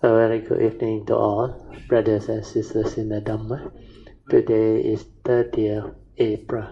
A very good evening to all, brothers and sisters in the Dhamma. Today is 30th April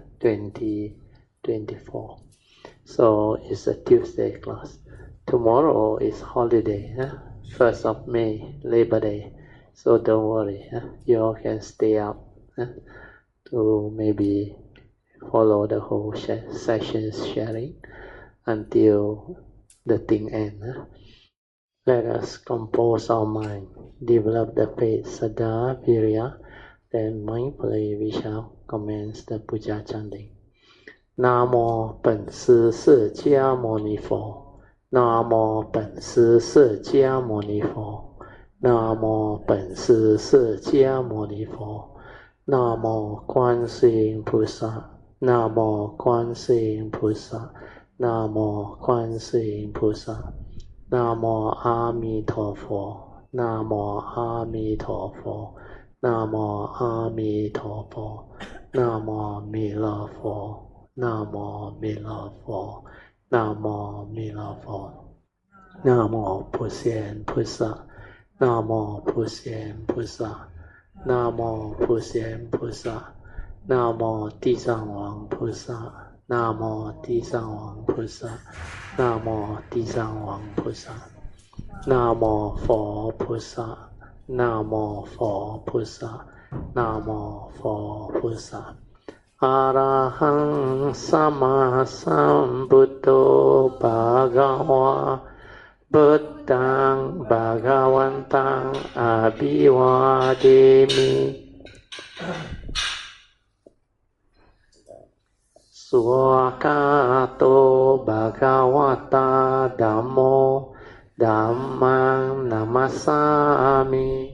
2024. So it's a Tuesday class. Tomorrow is holiday, 1st of May, Labor Day. So don't worry, you all can stay up to maybe follow the whole sessions sharing until the thing ends. Let us compose our mind, develop the faith, Saddha, Virya, then mindfully we shall commence the puja chanting. Namo 本师释迦牟尼佛，南无本师释迦牟尼佛，南无本师释迦牟尼佛，南无观世音菩萨，南无观世音菩萨，南无观世音菩萨。南无阿弥陀佛，南无阿弥陀佛，南无阿弥陀佛，南无弥勒佛，南无弥勒佛，南无弥勒佛，南无普贤菩萨，南无普贤菩萨，南无普贤菩萨，南无地藏王菩萨，南无地藏王菩萨，南无地藏王菩萨，南无佛菩萨，南无佛菩萨，南无佛菩萨。阿拉汉萨玛萨布多巴嘎瓦，布当巴嘎วันตัง阿比瓦迪米。Swakato Bhagavata Dhammo Dhammang Namasami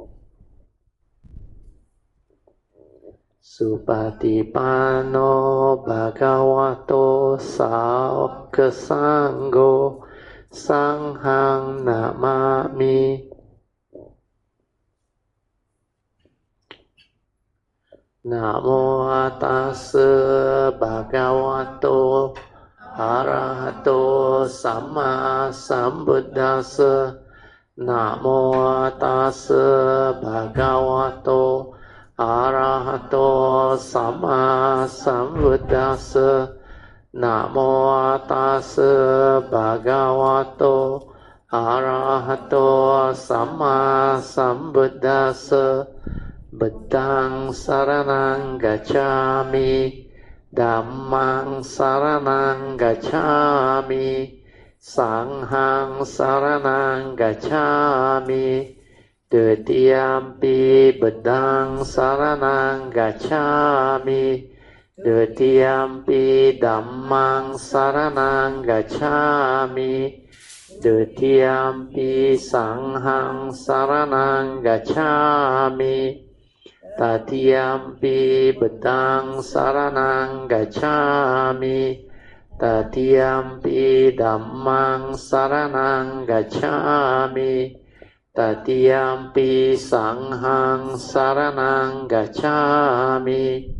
Supatipanno Bhagavato Sāvaka Sangho Sanghang Namami Namo tassa bhagavato arahato samma sambuddhassa. Namo tassa bhagavato arahato samma sambuddhassa. Namo tassa bhagavato arahato samma sambuddhassa. Buddhang saranang gacchami, Dhammang saranang gacchami, Sanghang saranang gacchami. Dutiyampi Buddhang saranang gacchami, Dutiyampi Dhammang saranang gacchami, Dutiyampi Sanghang saranang gacchami. Tatiyampi Buddhang saranang gacchami, Tatiyampi Dhammang saranang gacchami, Tatiyampi Sanghang saranang gacchami.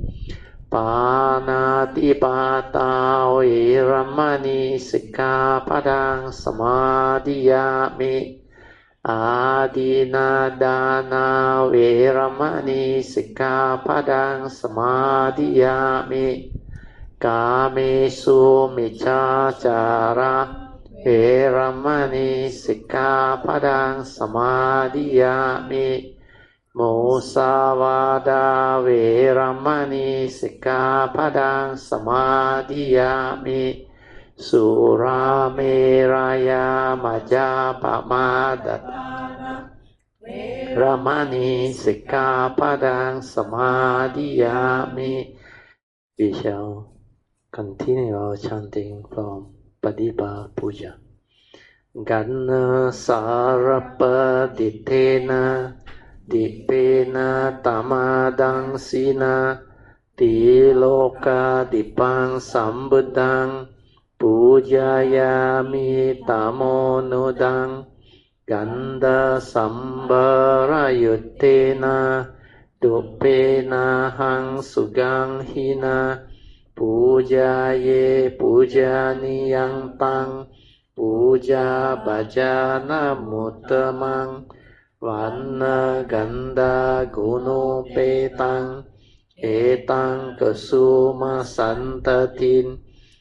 Panatipata Viramani Sikkhapadang Samadhiyami. Adinadana Viramani Sikkhapadang Samadhiyami. Kamesu Miccācara Viramani Sikkhapadang Samadhiyami. Musavada Viramani Sikkhapadang Samadhiyami. Surameraya Majappamadana Viramani Sikkhapadang Samadhiyami. We shall continue our chanting from Padipa Puja. Ganna Sarapaditena Dipena Tamadang Sina Tiloka Dipang Sambuddhang Pujayami Tamonudang Ganda Sambarayuttena Dupena Hang Sugang Hina Pujaye Pujaniyang Tang Puja bhajana muttamang Vanna ganda guno petang Etang kasuma santatin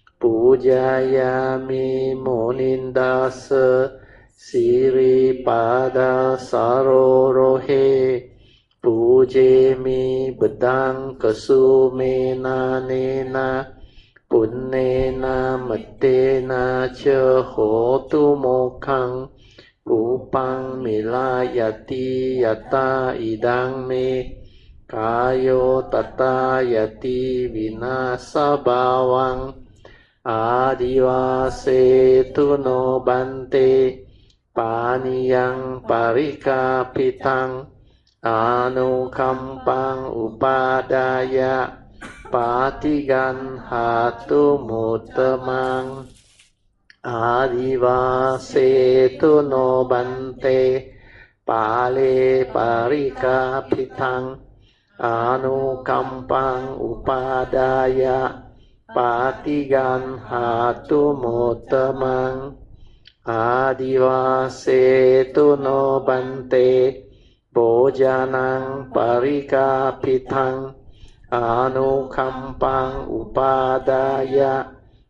Pujayami munindasa Siri pada sarorohe Pujemi bedang kasumena nena Punnena mattena cha hotu mokhang Upang milayati yata idang me Kayo tata yati vinasa bawang Adivase tu no bante Paniyang parikapitang Anukampang upadaya Patigan hatu muttamang Adivase tu no bante Pale parikapitang Anukampang upadaya Patigan hatu muttamang Adivase tu no bante Bojanang parikapitang Anukampang upadaya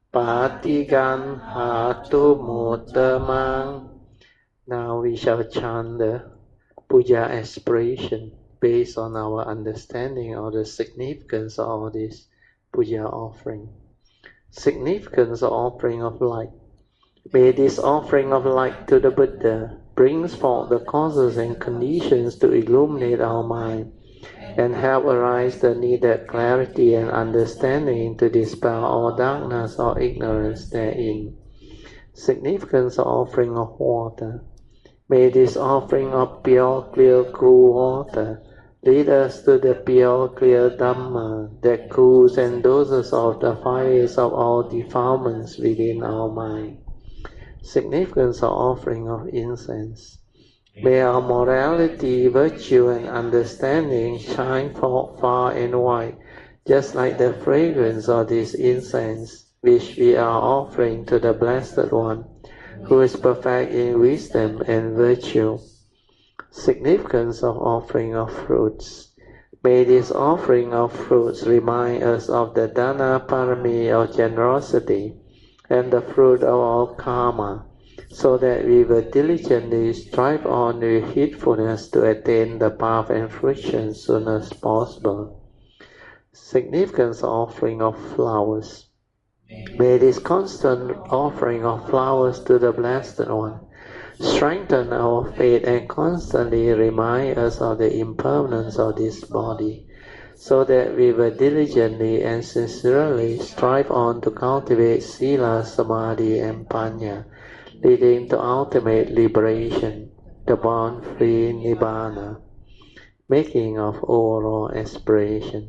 Patigan hatu muttamang. Now we shall chant the puja aspiration based on our understanding of the significance of all this puja offering. Significance of offering of light. May this offering of light to the Buddha brings forth the causes and conditions to illuminate our mind and help arise the needed clarity and understanding to dispel all darkness or ignorance therein. Significance of offering of water. May this offering of pure, clear, cool water lead us to the pure, clear Dhamma that cools and doses off the fires of all defilements within our mind. Significance of offering of incense. May our morality, virtue, and understanding shine forth far and wide, just like the fragrance of this incense, which we are offering to the Blessed One, who is perfect in wisdom and virtue. Significance of offering of fruits. May this offering of fruits remind us of the Dana Parami of generosity and the fruit of our karma, so that we will diligently strive on with heedfulness to attain the path and fruition as soon as possible. Significance of offering of flowers. May this constant offering of flowers to the Blessed One strengthen our faith and constantly remind us of the impermanence of this body, so that we will diligently and sincerely strive on to cultivate Sila, Samadhi, and Panya, leading to ultimate liberation, the born-free Nibbana. Making of overall aspiration.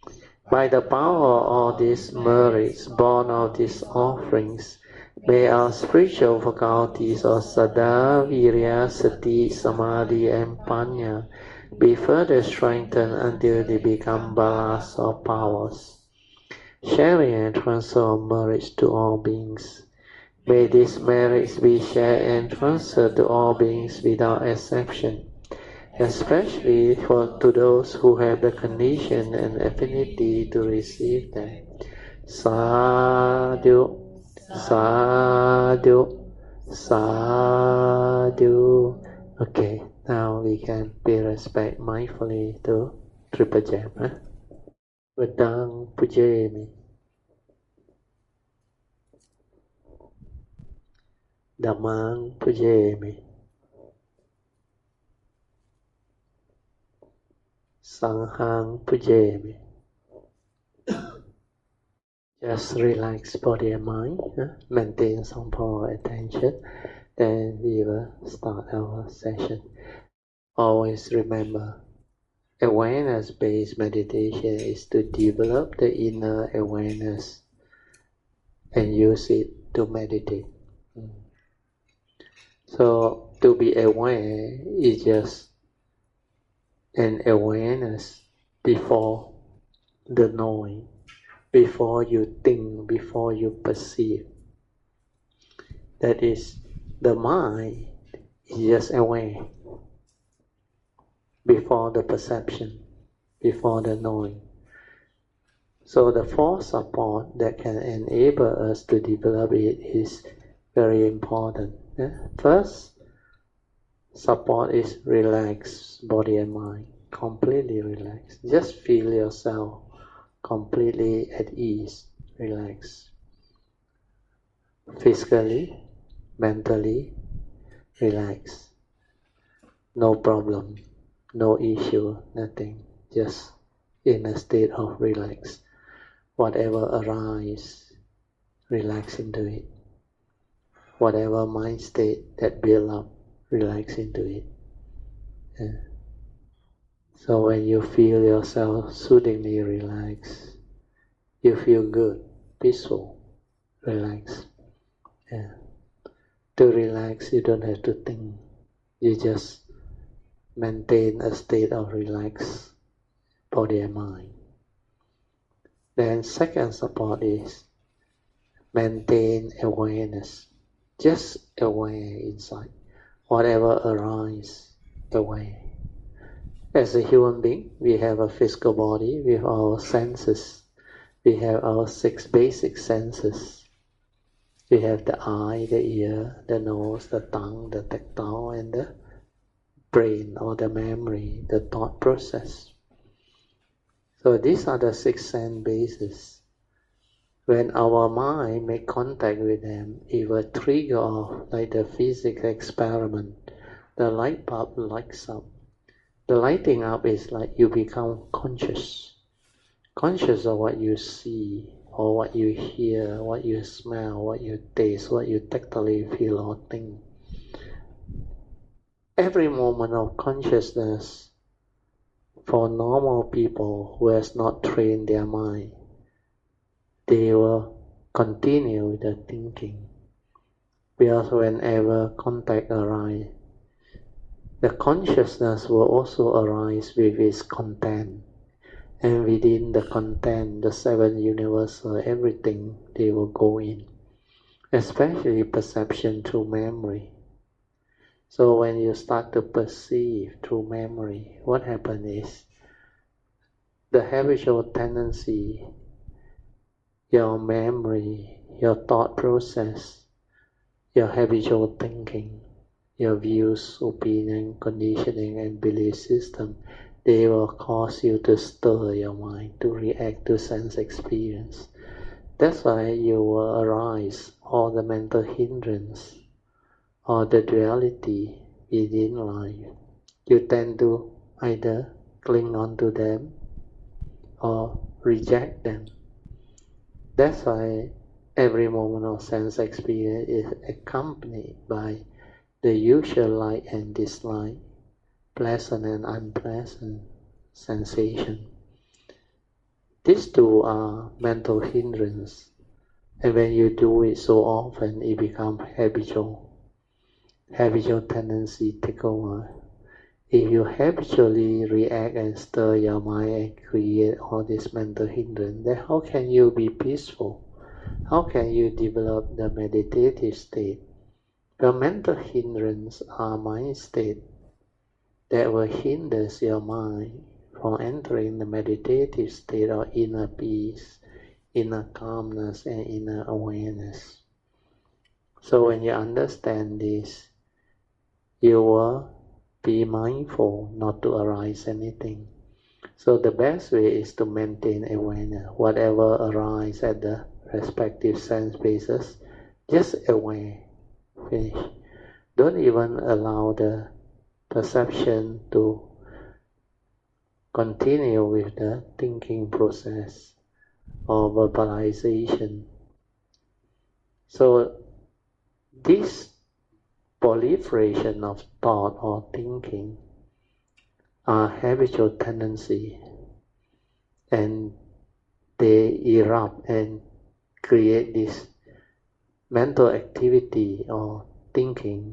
By the power of all these merits born of these offerings, may our spiritual faculties of Saddha, Virya, Sati, Samadhi, and Panya be further strengthened until they become balas or powers. Sharing and transfer of merits to all beings. May these merits be shared and transferred to all beings without exception, especially to those who have the condition and affinity to receive them. Sadhu, sadhu, sadhu. Okay, now we can pay respect mindfully to Triple Gem. Vedang Pujemi. Dhammang Pujemi. Sanghang Pujemi. Just relax body and mind, maintain some power attention, then we will start our session. Always remember, awareness-based meditation is to develop the inner awareness and use it to meditate. So to be aware is just an awareness before the knowing, before you think, before you perceive. That is, the mind is just aware before the perception, before the knowing. So the fourth support that can enable us to develop it is very important. First, support is relax body and mind, completely relaxed. Just feel yourself completely at ease, relaxed. Physically, mentally, relaxed. No problem, no issue, nothing. Just in a state of relax. Whatever arises, relax into it. Whatever mind state that build up, relax into it. Yeah. So when you feel yourself soothingly relaxed, you feel good, peaceful, relaxed. Yeah. To relax, you don't have to think. You just maintain a state of relaxed body and mind. Then second support is maintain awareness. Just aware inside. Whatever arises, aware. As a human being, we have a physical body with our senses. We have our 6 basic senses. We have the eye, the ear, the nose, the tongue, the tactile, and the brain or the memory, the thought process. So these are the 6 sense bases. When our mind make contact with them, it will trigger off like the physics experiment. The light bulb lights up. The lighting up is like you become conscious. Conscious of what you see, or what you hear, what you smell, what you taste, what you tactily feel or think. Every moment of consciousness for normal people who has not trained their mind, they will continue with the thinking. Because whenever contact arises, the consciousness will also arise with its content. And within the content, the 7 universal, everything, they will go in. Especially perception through memory. So when you start to perceive through memory, what happens is, the habitual tendency, your memory, your thought process, your habitual thinking, your views, opinion, conditioning, and belief system, they will cause you to stir your mind, to react to sense experience. That's why you will arise all the mental hindrance, or the duality within life. You tend to either cling on to them, or reject them. That's why every moment of sense experience is accompanied by the usual like and dislike, pleasant and unpleasant sensation. These two are mental hindrance, and when you do it so often, it becomes habitual. Habitual tendency take over. If you habitually react and stir your mind and create all this mental hindrance, then how can you be peaceful? How can you develop the meditative state? The mental hindrance are mind state that will hinder your mind from entering the meditative state of inner peace, inner calmness, and inner awareness. So when you understand this, you will be mindful not to arise anything. So the best way is to maintain awareness. Whatever arises at the respective sense bases, just aware. Finish. Don't even allow the perception to continue with the thinking process or verbalization. So this proliferation of thought or thinking are habitual tendency, and they erupt and create this mental activity or thinking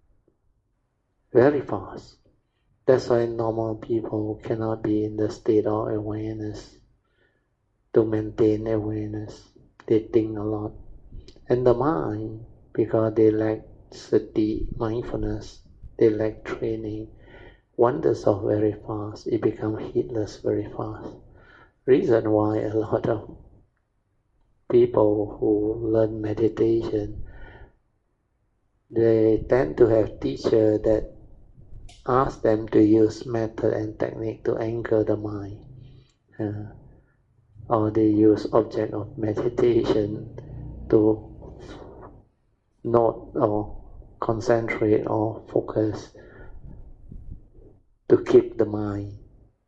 very fast. That's why normal people cannot be in the state of awareness. To maintain awareness, they think a lot. And the mind, because they lack sati, mindfulness, they lack training, wanders off very fast, it becomes heedless very fast. Reason why a lot of people who learn meditation, they tend to have teachers that ask them to use method and technique to anchor the mind. Or they use object of meditation to note or concentrate or focus to keep the mind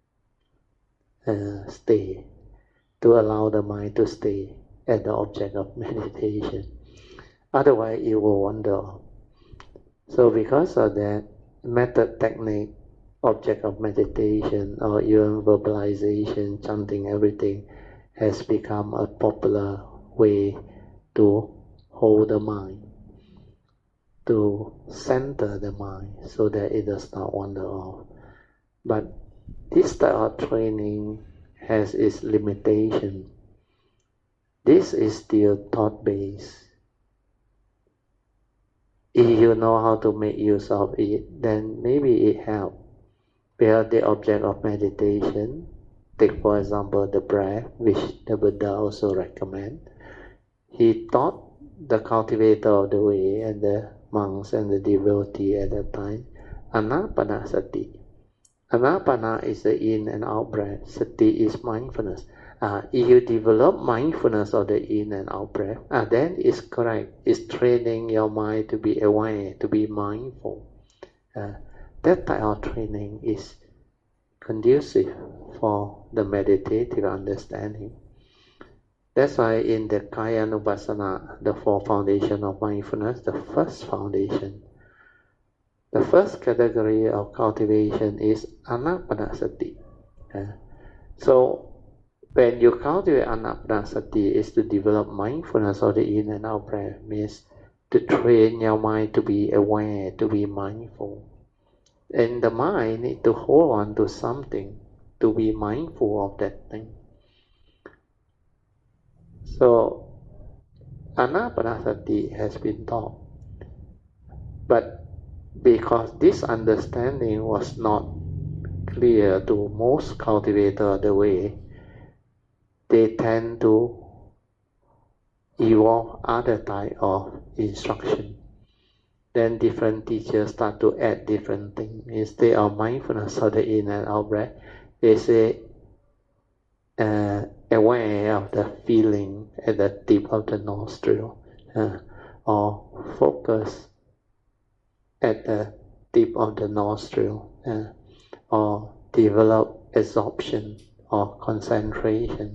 stay, to allow the mind to stay at the object of meditation. Otherwise, it will wander off. So because of that, method, technique, object of meditation, or even verbalization, chanting, everything has become a popular way to hold the mind, to center the mind so that it does not wander off. But this type of training has its limitation. This is still thought-based. If you know how to make use of it, then maybe it helps. Because the object of meditation, take for example the breath, which the Buddha also recommends. He taught the cultivator of the way and the monks and the devotee at that time, anapanasati. Anapana is the in and out breath. Sati is mindfulness. If you develop mindfulness of the in and out breath, then it's correct. It's training your mind to be aware, to be mindful. That type of training is conducive for the meditative understanding. That's why in the Kayanupassana, the four foundations of mindfulness, the first foundation, the first category of cultivation is anapanasati. So when you cultivate anapanasati, is to develop mindfulness of the in and out breath, means to train your mind to be aware, to be mindful. And the mind needs to hold on to something, to be mindful of that thing. So anapanasati has been taught, but because this understanding was not clear to most cultivators of the way, they tend to evolve other type of instruction. Then different teachers start to add different things. Instead of mindfulness of the in and out breath, they say aware of the feeling at the tip of the nostril, or focus at the tip of the nostril, or develop absorption or concentration.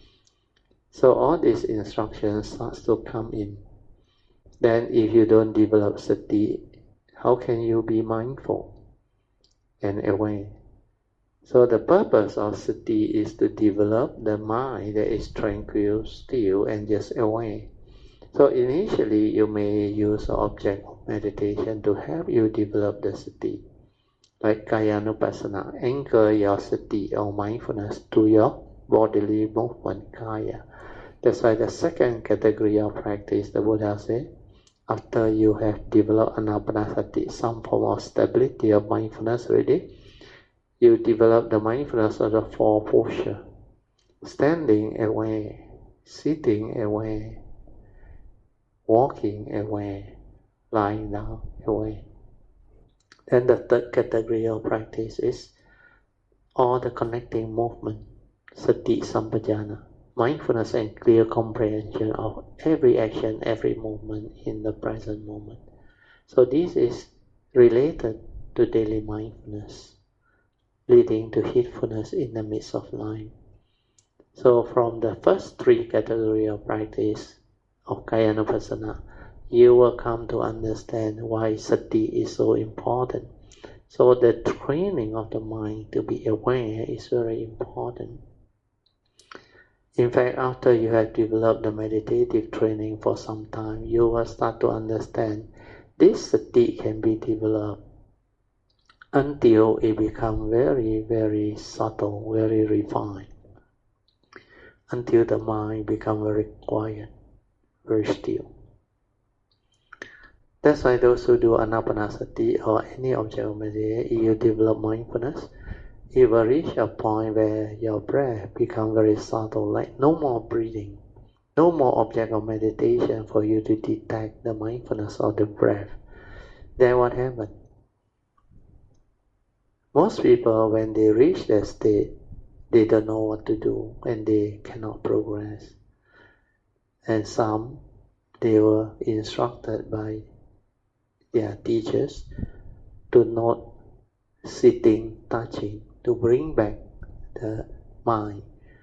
So all these instructions starts to come in. Then if you don't develop sati, how can you be mindful and aware? So the purpose of sati is to develop the mind that is tranquil, still, and just aware. So initially you may use an object of meditation to help you develop the sati. Like Kayanupassana, anchor your sati or mindfulness to your bodily movement, kaya. That's why the second category of practice, the Buddha said, after you have developed anapanasati, some form of stability of mindfulness already, you develop the mindfulness of the four postures. Standing aware, sitting aware, walking aware, lying down aware. Then the third category of practice is all the connecting movement, sati sampajana, mindfulness and clear comprehension of every action, every movement in the present moment. So this is related to daily mindfulness, leading to heedfulness in the midst of life. So from the first three categories of practice of Kayanupassana, you will come to understand why sati is so important. So the training of the mind to be aware is very important. In fact, after you have developed the meditative training for some time, you will start to understand this sati can be developed until it becomes very, very subtle, very refined, until the mind becomes very quiet, very still. That's why those who do anapanasati or any object of meditation, you develop mindfulness, you will reach a point where your breath becomes very subtle, like no more breathing, no more object of meditation for you to detect the mindfulness of the breath. Then what happens? Most people, when they reach that state, they don't know what to do and they cannot progress. And some, they were instructed by their teachers to not sitting, touching, to bring back the mind.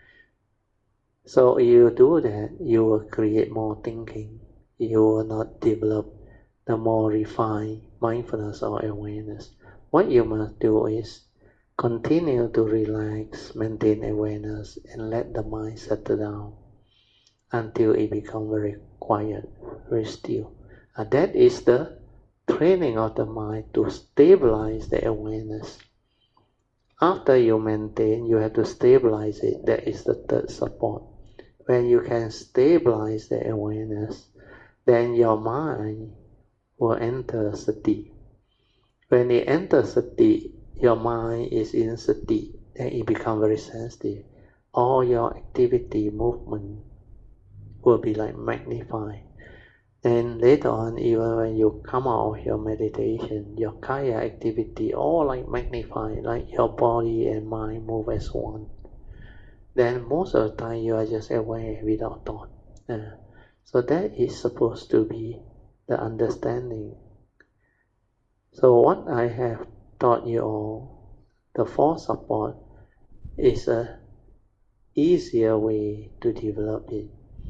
So if you do that, you will create more thinking. You will not develop the more refined mindfulness or awareness. What you must do is continue to relax, maintain awareness, and let the mind settle down until it becomes very quiet, very still. And that is the training of the mind to stabilize the awareness. After you maintain, you have to stabilize it. That is the third support. When you can stabilize the awareness, then your mind will enter sati. When it enters sati, your mind is in sati, then it becomes very sensitive. All your activity, movement will be like magnified. And later on, even when you come out of your meditation, your kaya activity all like magnified, like your body and mind move as one. Then most of the time you are just aware without thought. So that is supposed to be the understanding. So what I have taught you all, the fourth support, is a easier way to develop it.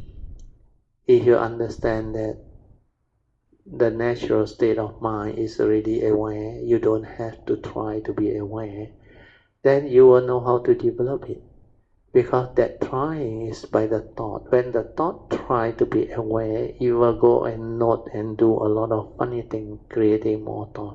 If you understand that the natural state of mind is already aware, you don't have to try to be aware, then you will know how to develop it. Because that trying is by the thought. When the thought try to be aware, you will go and note and do a lot of funny things, creating more thought.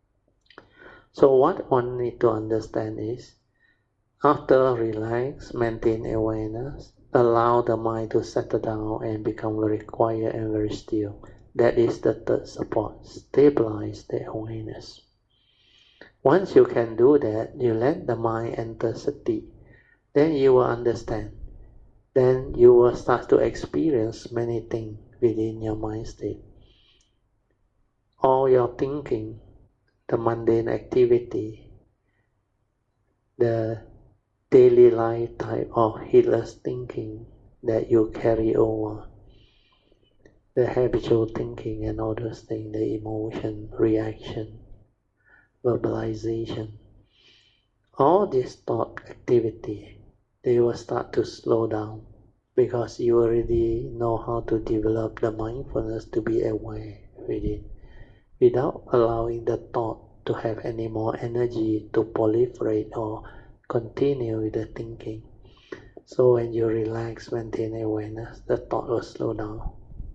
So what one need to understand is, after relax, maintain awareness, allow the mind to settle down and become very quiet and very still. That is the third support. Stabilize the awareness. Once you can do that, you let the mind enter sati. Then you will understand. Then you will start to experience many things within your mind state. All your thinking, the mundane activity, the daily life type of heedless thinking that you carry over, the habitual thinking and all those things, the emotion, reaction, verbalization, all this thought activity, they will start to slow down because you already know how to develop the mindfulness to be aware with it without allowing the thought to have any more energy to proliferate or continue with the thinking. So when you relax, maintain awareness, the thought will slow down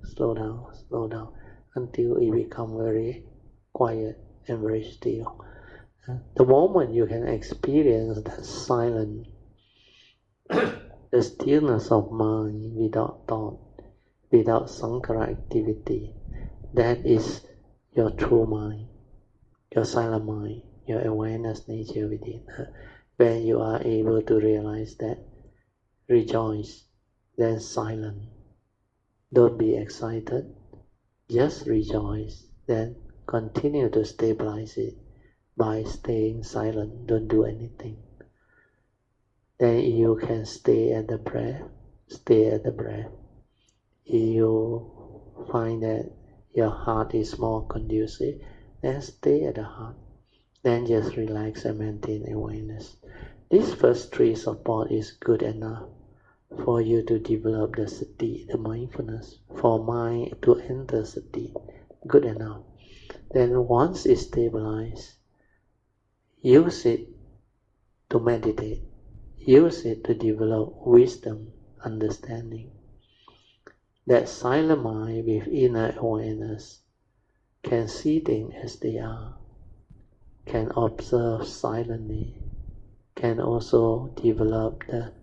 until it becomes very quiet and very still. The moment you can experience that silence, the stillness of mind without thought, without sankhara activity, that is your true mind, your silent mind, your awareness nature within. When you are able to realize that, rejoice, then silent. Don't be excited, just rejoice, then continue to stabilize it by staying silent, don't do anything. Then you can stay at the breath, stay at the breath. If you find that your heart is more conducive, then stay at the heart. Then just relax and maintain awareness. This first three support is good enough for you to develop the sati, the mindfulness, for mind to enter sati, good enough. Then once it's stabilized, use it to meditate, use it to develop wisdom, understanding. That silent mind with inner awareness can see things as they are, can observe silently, can also develop the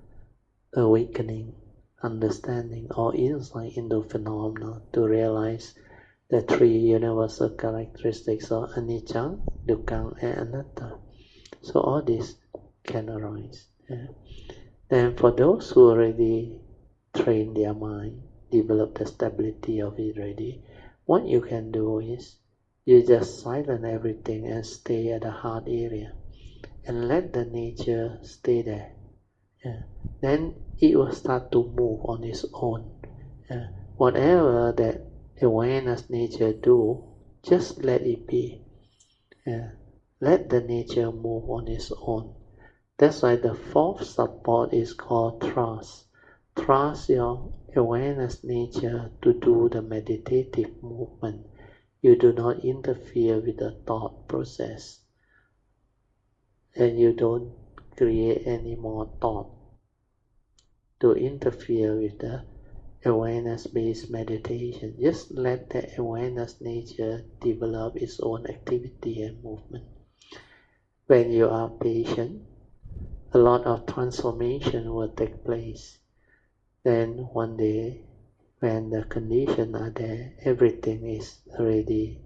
awakening, understanding or insight into phenomena to realize the three universal characteristics of anicca, dukkha, and anatta. So all this can arise. Then for those who already train their mind, develop the stability of it already, what you can do is you just silence everything and stay at the heart area and let the nature stay there. Then it will start to move on its own. Whatever that awareness nature do, just let it be. Let the nature move on its own. That's why the fourth support is called trust. Trust your awareness nature to do the meditative movement. You do not interfere with the thought process. And you don't create any more thought to interfere with the awareness-based meditation. Just let the awareness nature develop its own activity and movement. When you are patient, a lot of transformation will take place. Then one day, when the conditions are there, everything is already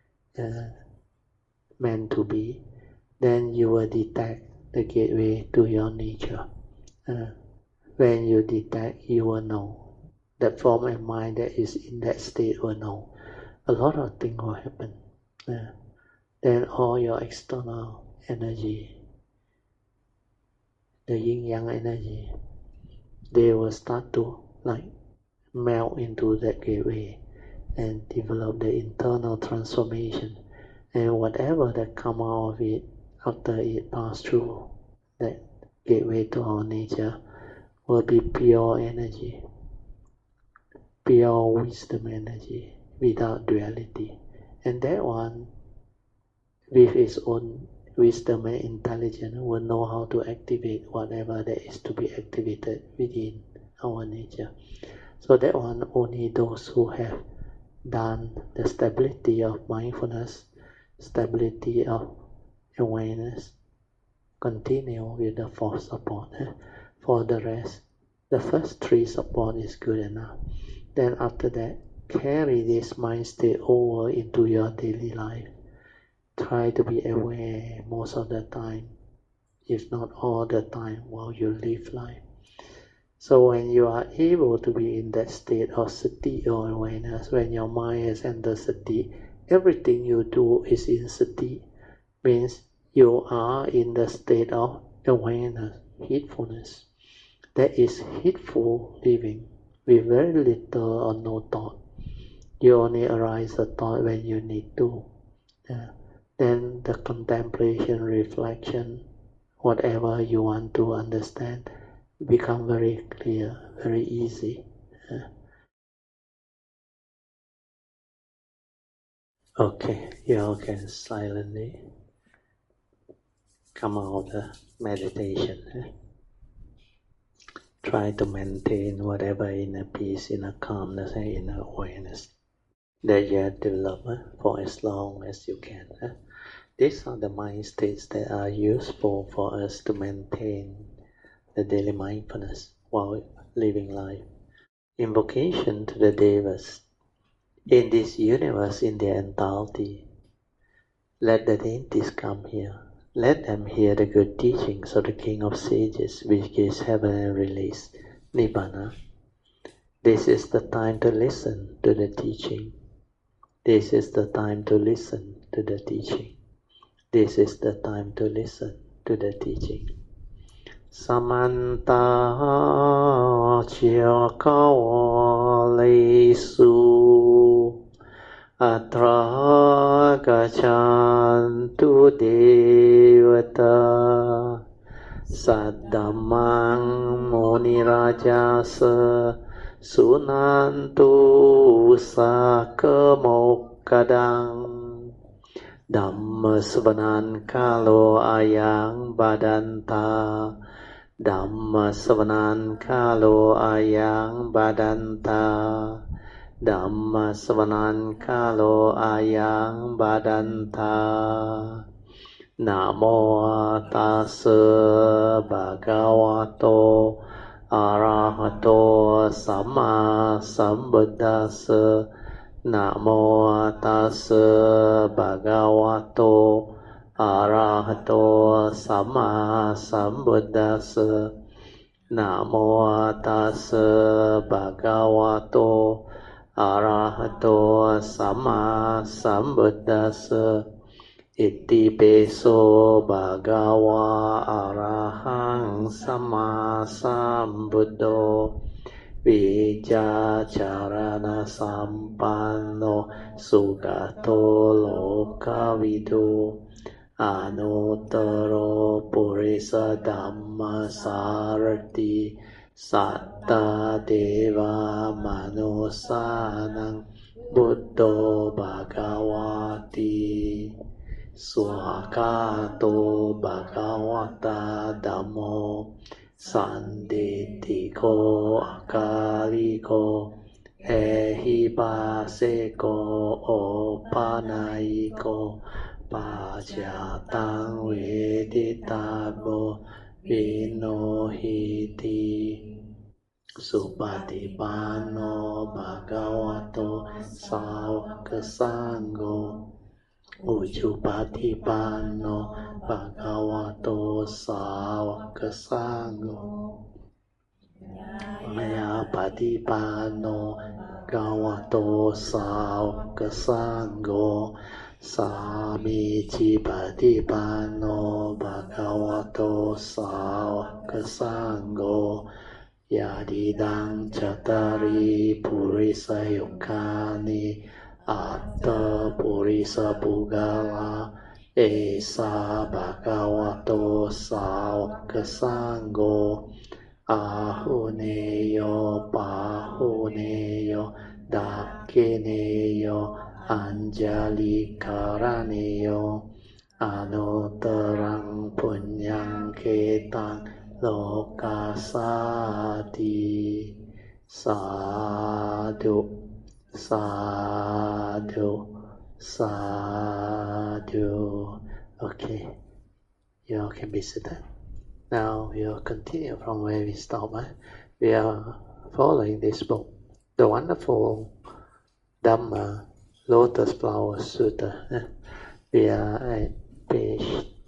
meant to be, then you will detect the gateway to your nature. When you detect, you will know. That form and mind that is in that state will know. A lot of things will happen. Then all your external energy, the yin-yang energy, they will start to melt into that gateway and develop the internal transformation. And whatever that come out of it after it passed through that gateway to our nature will be pure energy, pure wisdom energy without duality. And that one, with its own wisdom and intelligence, will know how to activate whatever that is to be activated within our nature. So that one, only those who have done the stability of mindfulness, stability of awareness, continue with the fourth support. For the rest, the first three support is good enough. Then after that, carry this mind state over into your daily life. Try to be aware most of the time, if not all the time, while you live life. So when you are able to be in that state of sati or awareness, when your mind has entered sati, everything you do is in sati, means you are in the state of awareness, heedfulness. That is heedful living with very little or no thought. You only arise a thought when you need to. Then the contemplation, reflection, whatever you want to understand, become very clear, very easy. Okay, you all can silently come out of the meditation. Try to maintain whatever inner peace, inner calmness, and inner awareness that you have developed for as long as you can. These are the mind states that are useful for us to maintain the daily mindfulness while living life. Invocation to the Devas. In this universe in their entirety, let the deities come here. Let them hear the good teachings of the King of Sages, which gives heaven and release, Nibbana. This is the time to listen to the teaching. This is the time to listen to the teaching. This is the time to listen to the teaching. Samanta Chakawalesu Atra Gachantu Devata Saddhamang Munirajasa Sunantu Sakamokadang Dhamma Savanan Kalo Ayang Badanta Dhamma Savanan Kalo Ayang Badanta Dhamma Savanan Kalo Ayang Badanta Namo Tassa Bhagavato Arahato Sama Sambuddhassa นะโมตัสสะภะคะวะโตอะระหะโตสัมมาสัมพุทธัสสะนะโมตัสสะภะคะวะโตอะระหะโตสัมมาสัมพุทธัสสะอิติปิโสภะคะวะอะระหังสัมมาสัมพุทโธวิจาจารณสัมปันโนสุขโตโลกวิทูอนุตตรปุริสธัมมสารติสัตตาเทวามนุสสานังบุตโตภะคะวะติสวากาโตภะคะวะตาธัมโมสันติติโกอะคาลิโกเอหิปัสสโกโอปานายิโกปัจจตังเวทิตาโบวิโนหิติสุปฏิปันโนภะคะวะโตสาวกสังโฆอุชุปฏิปันโนภะคะวะโตสาวกสังโฆมายาปฏิปันโนภะคะวะโตสาวกสังโฆสามีจิปฏิปันโนภะคะวะโตสาวกสังโฆยาดิดังจัตตาริปุริสยุคานิอัตตปุริสปุกาลาเอสาภะคะวะโตสาวกสังโฆอาหุเนโยปาหุเนโยดักเกเนโยอัญจลิการะเนโยอนุตตรังปุญญังเขตังโลกาสาติสาธุสาธุสาธุ Okay, you all can be seated. Now we will continue from where we stopped. We are following this book, the wonderful Dhamma Lotus Flower Sutta. We are at page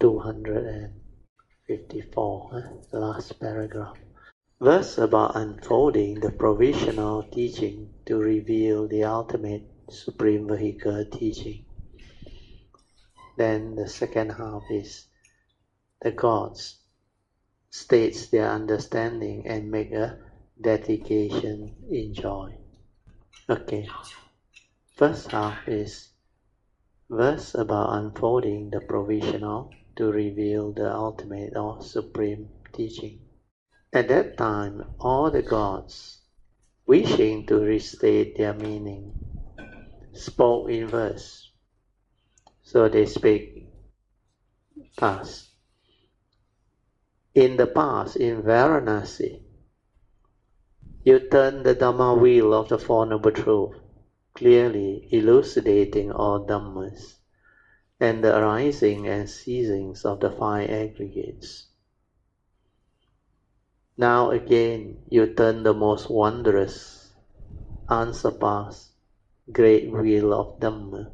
254, the last paragraph. Verse about unfolding the provisional teaching to reveal the ultimate supreme vehicle teaching. Then the second half is the gods states their understanding and make a dedication in joy. Okay, first half is verse about unfolding the provisional to reveal the ultimate or supreme teaching. At that time, all the gods, wishing to restate their meaning, spoke in verse. So they speak thus. In the past, in Varanasi, you turned the Dhamma wheel of the Four Noble Truths, clearly elucidating all Dhammas, and the arising and ceasings of the five aggregates. Now again, you turn the most wondrous, unsurpassed, great wheel of Dhamma.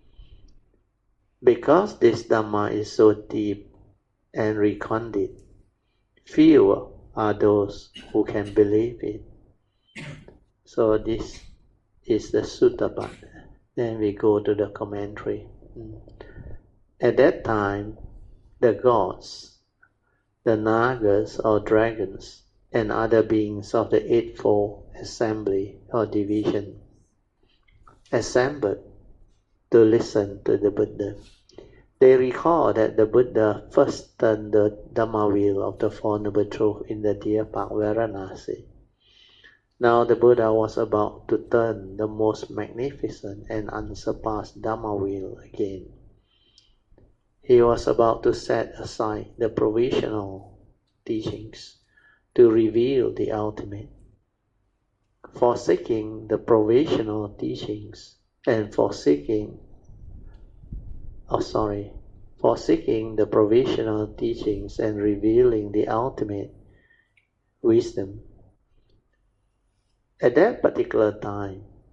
Because this Dhamma is so deep and recondite, few are those who can believe it. So this is the sutta part. Then we go to the commentary. At that time, the gods, the Nagas or dragons, and other beings of the Eightfold Assembly or division assembled to listen to the Buddha. They recall that the Buddha first turned the Dhamma wheel of the Four Noble Truths in the deer park Varanasi. Now the Buddha was about to turn the most magnificent and unsurpassed Dhamma wheel again. He was about to set aside the provisional teachings to reveal the ultimate. Forsaking the provisional teachings and forsaking the provisional teachings and revealing the ultimate wisdom. At that particular time,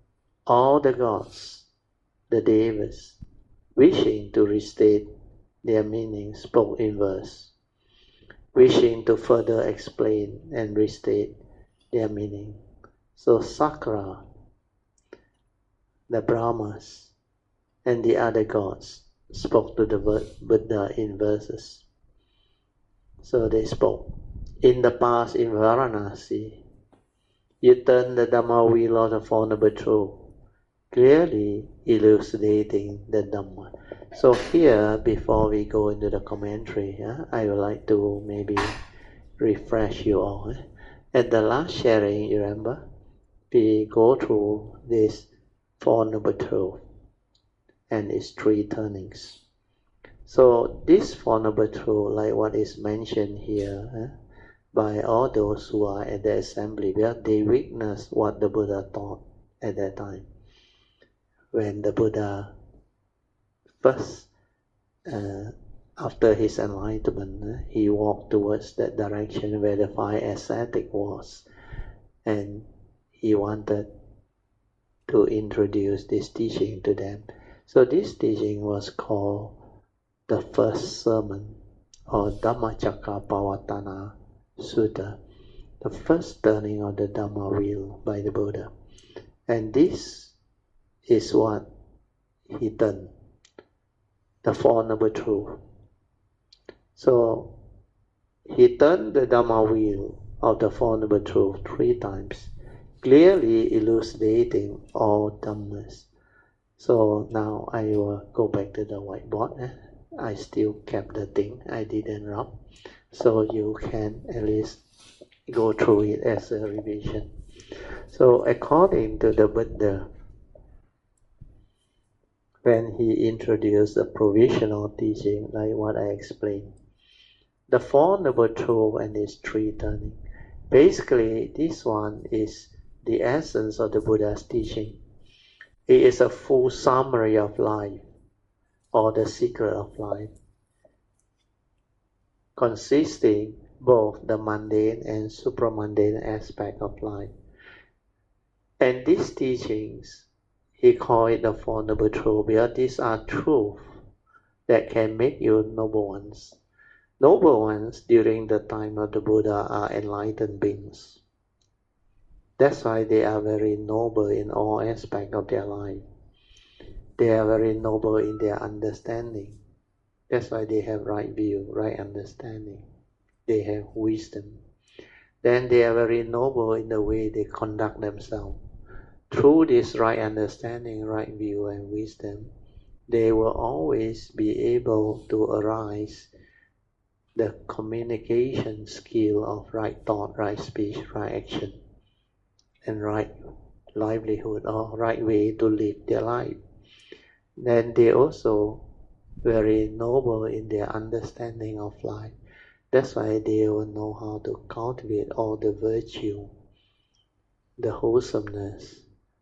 all the gods, the devas, wishing to restate their meaning, spoke in verse, wishing to further explain and restate their meaning. So Sakra, the Brahmas, and the other gods spoke to the Buddha in verses. So they spoke. In the past, in Varanasi, you turned the Dhamma wheel of the Four Noble Truths, clearly elucidating the Dhamma. So here, before we go into the commentary, I would like to maybe refresh you all. At the last sharing, you remember, we go through this Four Noble Truths and its three turnings. So this Four Noble Truths, like what is mentioned here, by all those who are at the assembly, where they witness what the Buddha taught at that time. When the Buddha first, after his enlightenment, he walked towards that direction where the five ascetics was, and he wanted to introduce this teaching to them. So this teaching was called the first sermon, or Dhammacakkappavattana Sutta, the first turning of the Dhamma wheel by the Buddha. And this is what he turned, the Four Noble Truths. So he turned the Dhamma wheel of the Four Noble Truths 3 times, clearly elucidating all Dhammas. So now I will go back to the whiteboard. I still kept the thing, I didn't rub. So you can at least go through it as a revision. So according to the Buddha, when he introduced a provisional teaching like what I explained, the Four Noble Truths and its 3 turning, basically this one is the essence of the Buddha's teaching. It is a full summary of life, or the secret of life, consisting both the mundane and supramundane aspect of life. And these teachings, he called it the Four Noble Truths, because these are truths that can make you noble ones. Noble ones during the time of the Buddha are enlightened beings. That's why they are very noble in all aspects of their life. They are very noble in their understanding. That's why they have right view, right understanding. They have wisdom. Then they are very noble in the way they conduct themselves. Through this right understanding, right view and wisdom, they will always be able to arise the communication skill of right thought, right speech, right action, and right livelihood, or right way to live their life. Then they also very noble in their understanding of life. That's why they will know how to cultivate all the virtue, the wholesomeness,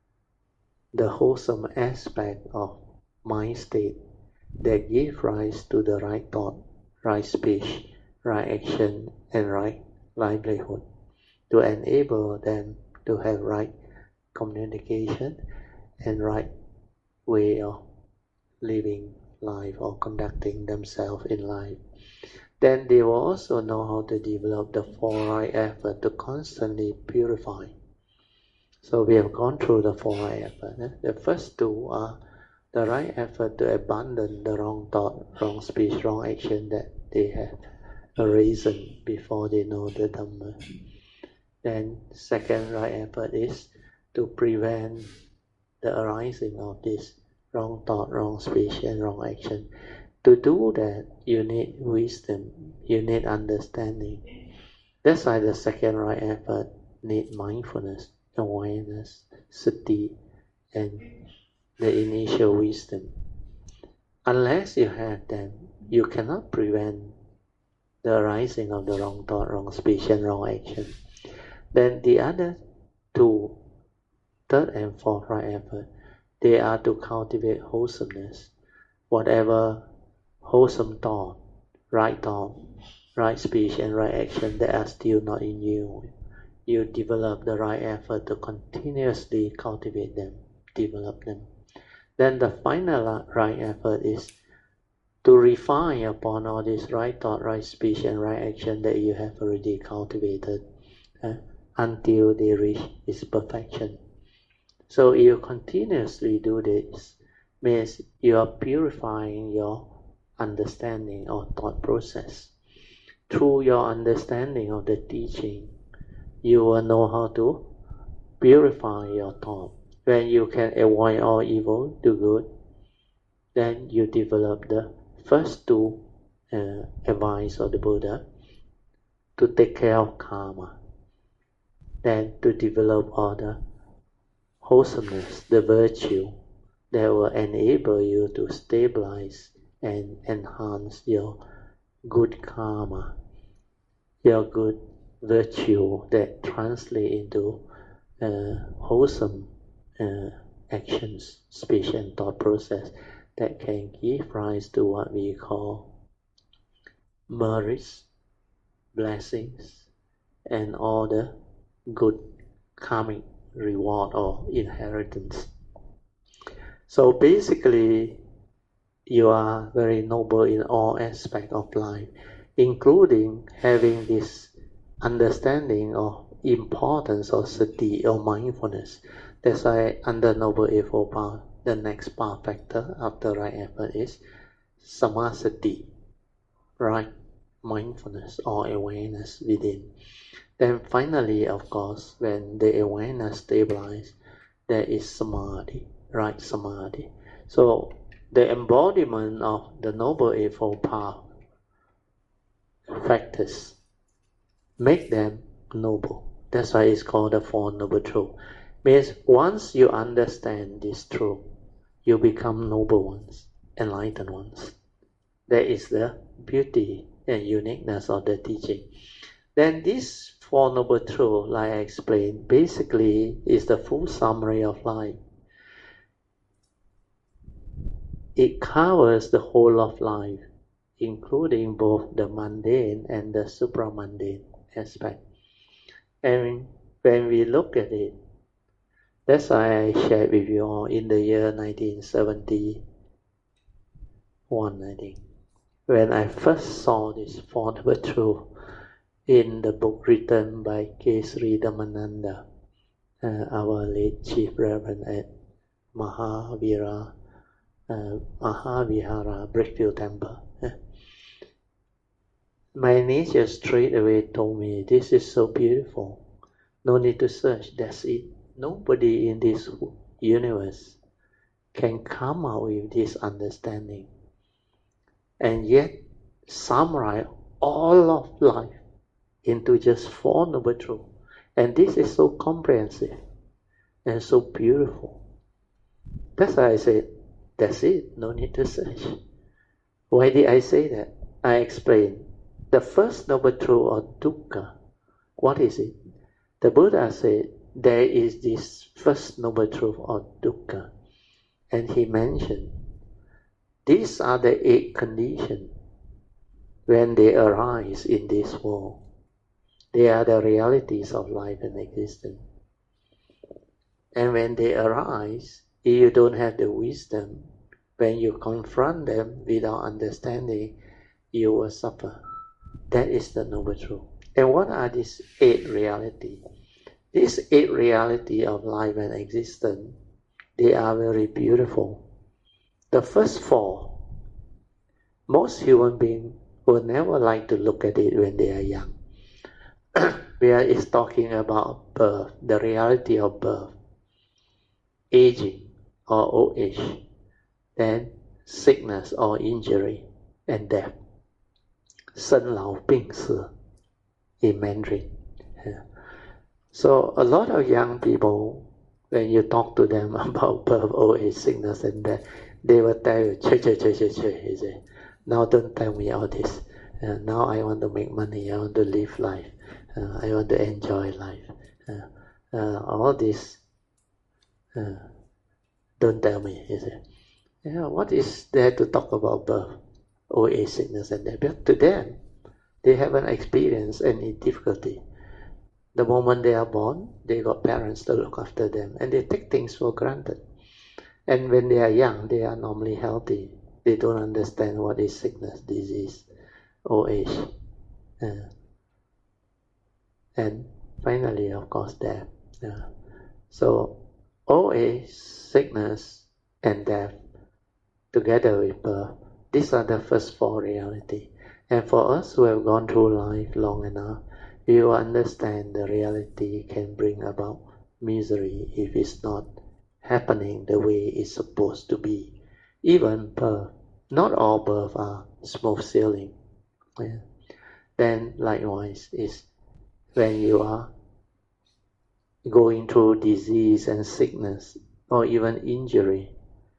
the wholesome aspect of mind state that give rise to the right thought, right speech, right action, and right livelihood, to enable them to have right communication and right way of living life or conducting themselves in life. Then they will also know how to develop the 4 right effort to constantly purify. So we have gone through the 4 right effort. The first 2 are the right effort to abandon the wrong thought, wrong speech, wrong action that they have arisen before they know the Dhamma. Then second right effort is to prevent the arising of this wrong thought, wrong speech, and wrong action. To do that, you need wisdom, you need understanding. That's why the second right effort need mindfulness, awareness, sati, and the initial wisdom. Unless you have them, you cannot prevent the arising of the wrong thought, wrong speech, and wrong action. Then the other 2, third and fourth right effort, they are to cultivate wholesomeness. Whatever wholesome thought, right speech, and right action that are still not in you, you develop the right effort to continuously cultivate them develop them. Then the final right effort is to refine upon all this right thought, right speech, and right action that you have already cultivated until they reach its perfection. So you continuously do this, means you are purifying your understanding or thought process. Through your understanding of the teaching, you will know how to purify your thought. When you can avoid all evil, do good, then you develop the first two advice of the Buddha to take care of karma, then to develop all the wholesomeness, the virtue that will enable you to stabilize and enhance your good karma, your good virtue that translate into wholesome actions, speech, and thought process that can give rise to what we call merits, blessings, and all the good karmic reward or inheritance. So basically, you are very noble in all aspects of life, including having this understanding of importance of sati or mindfulness. That's why under Noble Eightfold Path, the next path factor after right effort is samasati, right mindfulness or awareness within. Then finally, of course, when the awareness stabilizes, there is samadhi, right samadhi. So the embodiment of the Noble Eightfold Path factors make them noble. That's why it's called the Four Noble Truths. Means once you understand this truth, you become noble ones, enlightened ones. That is the beauty and uniqueness of the teaching. Then this Four Noble Truths, like I explained, basically is the full summary of life. It covers the whole of life, including both the mundane and the supramundane aspect. And when we look at it, that's why I shared with you all in the year 1971, I think, when I first saw this Four Noble Truths in the book written by Kesri Dhammananda, our late Chief Reverend at Mahavihara Brickfield Temple. My nature straight away told me, this is so beautiful. No need to search, that's it. Nobody in this universe can come out with this understanding and yet summarize all of life into just Four Noble Truths. And this is so comprehensive and so beautiful. That's why I said, that's it, no need to search. Why did I say that? I explained. The first Noble Truth of dukkha, what is it? The Buddha said, there is this first Noble Truth of dukkha. And he mentioned, these are the 8 conditions when they arise in this world. They are the realities of life and existence. And when they arise, if you don't have the wisdom, when you confront them without understanding, you will suffer. That is the Noble Truth. And what are these 8 realities? These 8 realities of life and existence, they are very beautiful. The first 4, most human beings will never like to look at it when they are young. Where it's talking about birth, the reality of birth, aging or old age, then sickness or injury, and death. 生老病死 in Mandarin. So a lot of young people, when you talk to them about birth, old age, sickness, and death, they will tell you, you say, now don't tell me all this. Now I want to make money, I want to live life, I want to enjoy life. All this, don't tell me, you say. What is there to talk about birth, old age, sickness, and death? But to them, they haven't experienced any difficulty. The moment they are born, they got parents to look after them, and they take things for granted. And when they are young, they are normally healthy. They don't understand what is sickness, disease, old age. And finally, of course, death. So, old age, sickness, and death, together with birth, these are the first four realities. And for us who have gone through life long enough, we will understand the reality can bring about misery if it's not happening the way it's supposed to be. Even birth, not all births are smooth sailing. Then likewise is when you are going through disease and sickness or even injury.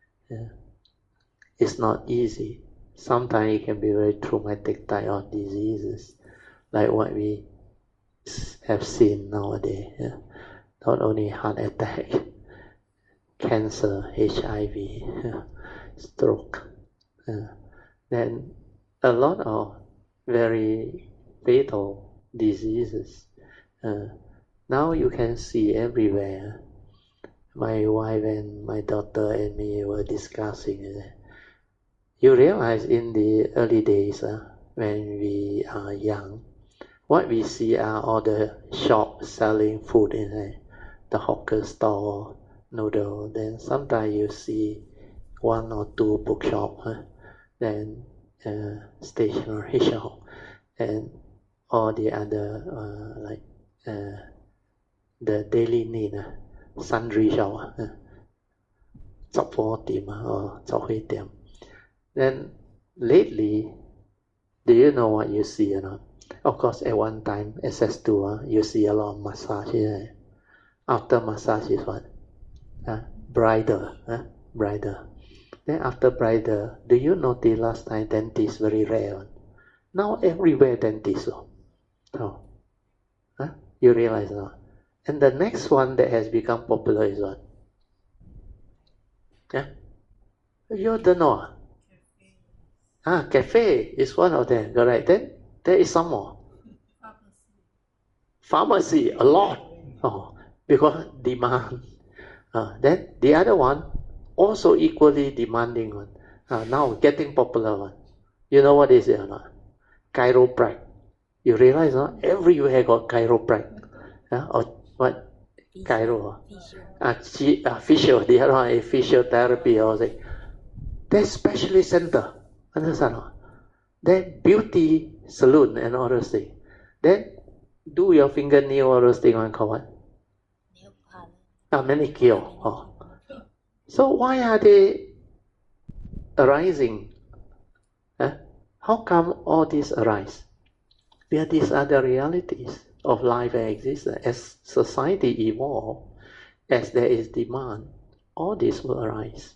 It's not easy. Sometimes it can be very traumatic type of diseases, like what we have seen nowadays. Not only heart attack, cancer, HIV, stroke. Then a lot of very fatal diseases. Now you can see everywhere. My wife and my daughter and me were discussing it. You realize in the early days, when we are young, what we see are all the shops selling food in there, the hawker store, noodle. Then sometimes you see one or two bookshop, then stationery shop, and all the other like the daily need, sundry shop, 杂货店 or 杂货店. Then lately, do you know what you see or not? Of course, at one time, SS2, you see a lot of massage. After massage is what? Bridal. Bridal. Then after bridal, do you notice last time dentist very rare? Now everywhere dentist. Oh. You realize not? And the next one that has become popular is what? You don't know? Cafe is one of them, correct? Then there is some more. Pharmacy, a lot. Because demand. Then the other one, also equally demanding one. Now getting popular one. You know what is it or not? Chiropractic. You realize not? Everywhere got chiropractic. Or what? Chiro. Physio. The other one is physiotherapy or something. There's specialist center. Understand? Then beauty salon and all those things. Then do your fingernail all those things on called what? Manicure. So why are they arising? How come all this arise? Because these are the realities of life and existence. As society evolves, as there is demand, all this will arise.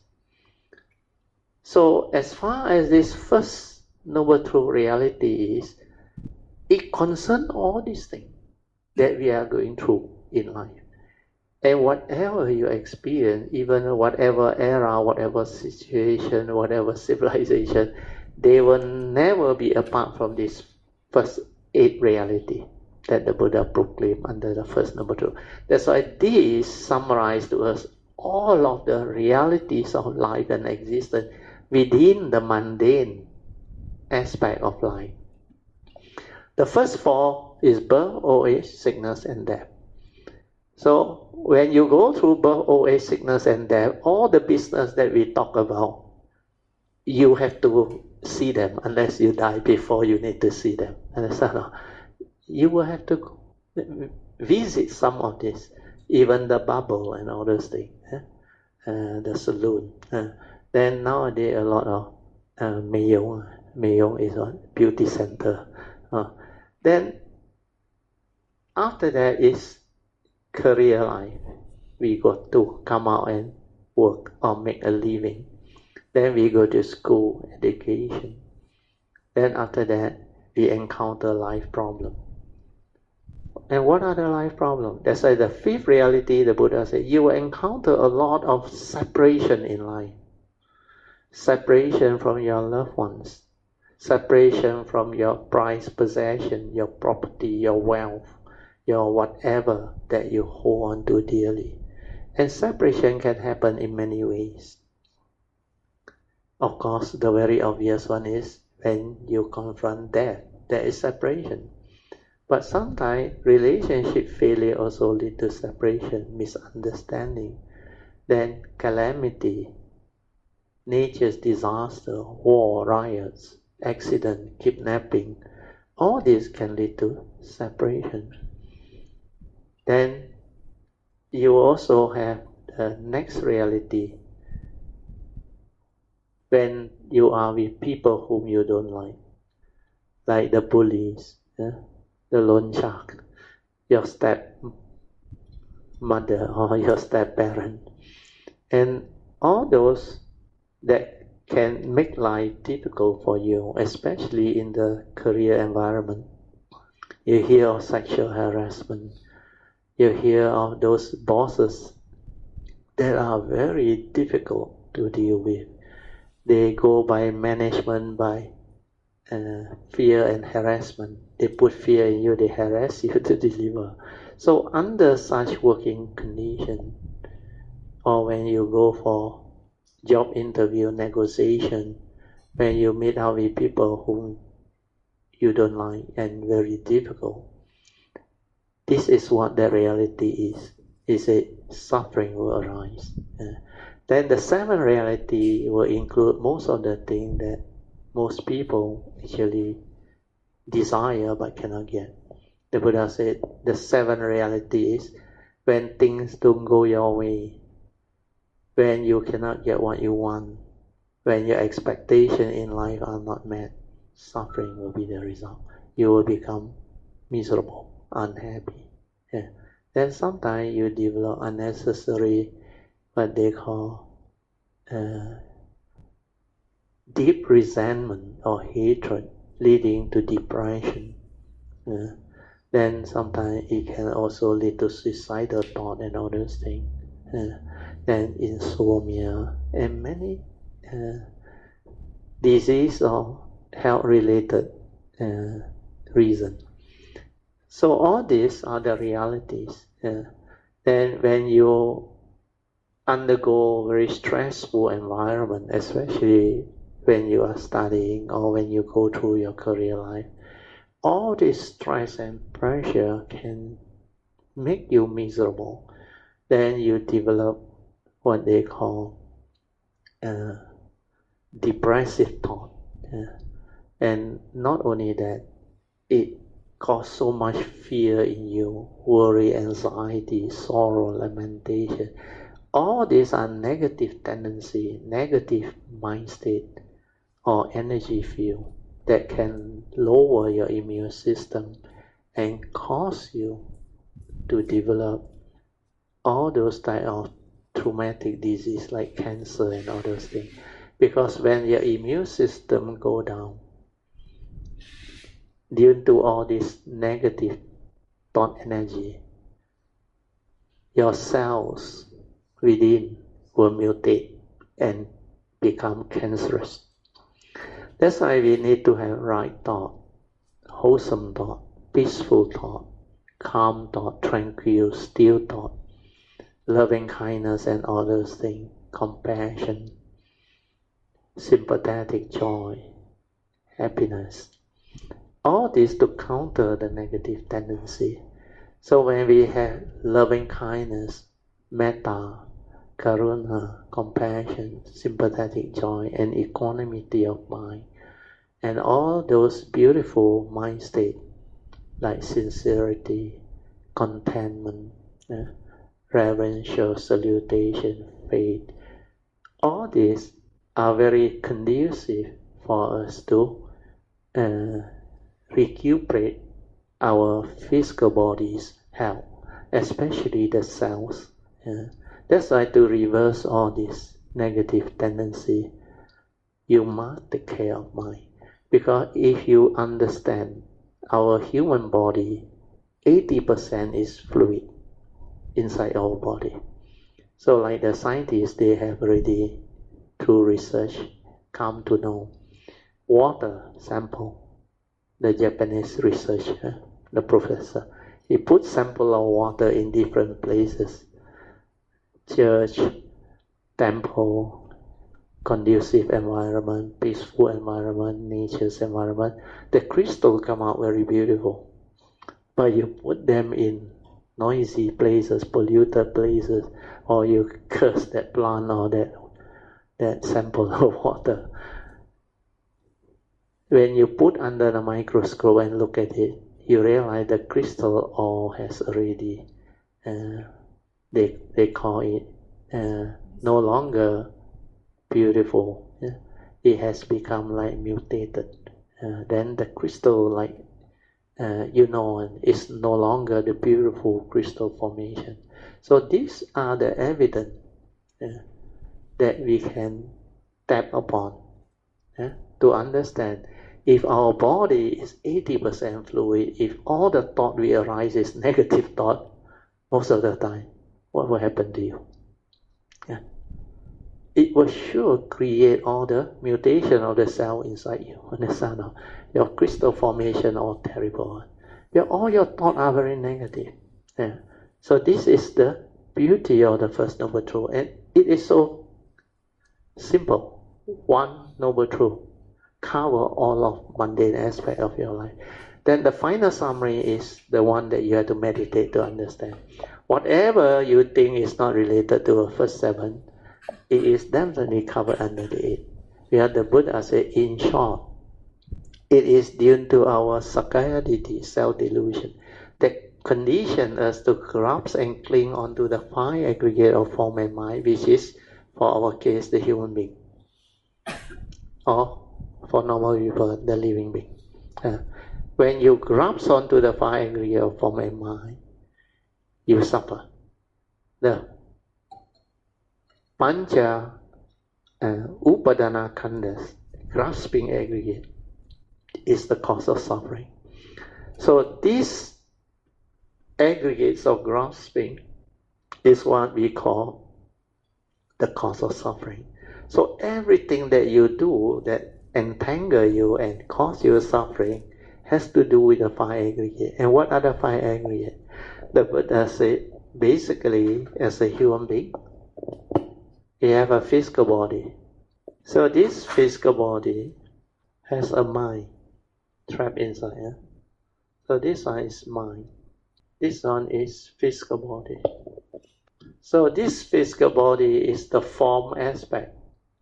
So as far as this first noble truth reality is, it concerns all these things that we are going through in life. And whatever you experience, even whatever era, whatever situation, whatever civilization, they will never be apart from this first 8 reality that the Buddha proclaimed under the first noble truth. That's why this summarizes to us all of the realities of life and existence within the mundane aspect of life. The first 4 is birth, old age, sickness, and death. So when you go through birth, old age, sickness, and death, all the business that we talk about, you have to see them. Unless you die before you need to see them. Understand? You will have to visit some of this, even the bubble and all those things, the saloon. Then nowadays a lot of Mayong is a beauty center. Then after that is career life. We got to come out and work or make a living. Then we go to school, education. Then after that, we encounter life problem. And what are the life problems? That's why the 5th reality, the Buddha said, you will encounter a lot of separation in life. Separation from your loved ones. Separation from your prized possession, your property, your wealth, your whatever that you hold on to dearly. And separation can happen in many ways. Of course, the very obvious one is when you confront death, there is separation. But sometimes relationship failure also lead to separation, misunderstanding, then calamity, nature's disaster, war, riots, accident, kidnapping, all this can lead to separation. Then you also have the next reality when you are with people whom you don't like the bullies, the loan shark, your stepmother or your step-parent, and all those that can make life difficult for you, especially in the career environment. You hear of sexual harassment. You hear of those bosses that are very difficult to deal with. They go by management, by fear and harassment. They put fear in you, they harass you to deliver. So under such working condition, or when you go for job interview, negotiation, when you meet up with people whom you don't like and very difficult, this is what the reality is a suffering will arise. Then the seventh reality will include most of the things that most people actually desire but cannot get. The Buddha said the seventh reality is when things don't go your way, when you cannot get what you want, when your expectations in life are not met, suffering will be the result. You will become miserable, unhappy. Then sometimes you develop unnecessary, what they call deep resentment or hatred, leading to depression. Then sometimes it can also lead to suicidal thought and all those things. Then insomnia and many disease or health-related reasons. So all these are the realities. Then when you undergo very stressful environment, especially when you are studying or when you go through your career life, all this stress and pressure can make you miserable. Then you develop what they call depressive thought. And not only that, it causes so much fear in you, worry, anxiety, sorrow, lamentation. All these are negative tendency, negative mind state or energy field that can lower your immune system and cause you to develop all those type of traumatic disease like cancer and all those things. Because when your immune system go down, due to all this negative thought energy, your cells within will mutate and become cancerous. That's why we need to have right thought, wholesome thought, peaceful thought, calm thought, tranquil, still thought, loving kindness and all those things, compassion, sympathetic joy, happiness. All this to counter the negative tendency. So when we have loving kindness, metta, karuna, compassion, sympathetic joy, and equanimity of mind, and all those beautiful mind states like sincerity, contentment, reverential salutation, faith, all these are very conducive for us to recuperate our physical body's health, especially the cells. That's why to reverse all this negative tendency, you must take care of mind. Because if you understand our human body, 80% is fluid inside our body. So like the scientists, they have already, through research, come to know water sample. The Japanese researcher, the professor, he put sample of water in different places, church, temple, conducive environment, peaceful environment, nature's environment, the crystal come out very beautiful. But you put them in noisy places, polluted places, or you curse that plant or that sample of water. When you put under the microscope and look at it, you realize the crystal all has already, they call it no longer beautiful. It has become like mutated. Then the crystal, like is no longer the beautiful crystal formation. So these are the evidence that we can tap upon to understand. If our body is 80% fluid, if all the thought we arise is negative thought, most of the time, what will happen to you? It will sure create all the mutation of the cell inside you. Understand? Your crystal formation all terrible. All your thoughts are very negative. So this is the beauty of the First Noble Truth. And it is so simple. One Noble Truth cover all of mundane aspect of your life. Then the final summary is the one that you have to meditate to understand. Whatever you think is not related to the first seven, it is definitely covered under the eight. The Buddha said, in short, it is due to our Sakaya Ditti, self-delusion, that condition us to grasp and cling onto the five aggregate of form and mind, which is, for our case, the human being. Or, for normal people, the living being. When you grasp onto the five aggregate of form and mind, you suffer. The Pancha Upadana Khandas, grasping aggregate, is the cause of suffering. So these aggregates of grasping is what we call the cause of suffering. So everything that you do that entangle you and cause you suffering has to do with the five aggregate. And what are the five aggregate? The Buddha said, basically, as a human being, you have a physical body. So this physical body has a mind trapped inside. So this one is mind. This one is physical body. So this physical body is the form aspect.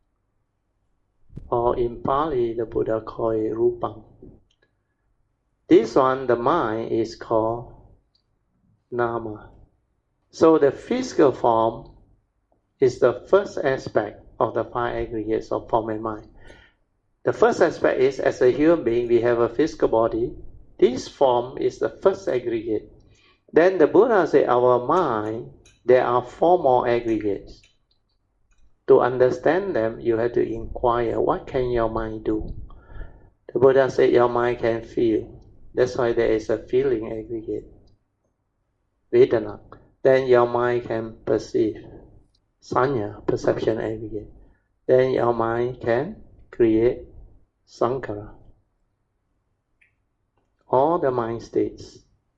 Or in Pali, the Buddha called it Rupam. This one, the mind, is called Nama. So the physical form is the first aspect of the five aggregates of form and mind. The first aspect is, as a human being, we have a physical body. This form is the first aggregate. Then the Buddha said, our mind, there are four more aggregates. To understand them, you have to inquire, what can your mind do? The Buddha said, your mind can feel. That's why there is a feeling aggregate, Vedana. Then your mind can perceive, Sanya, perception aggregate. Then your mind can create Sankara. All the mind states,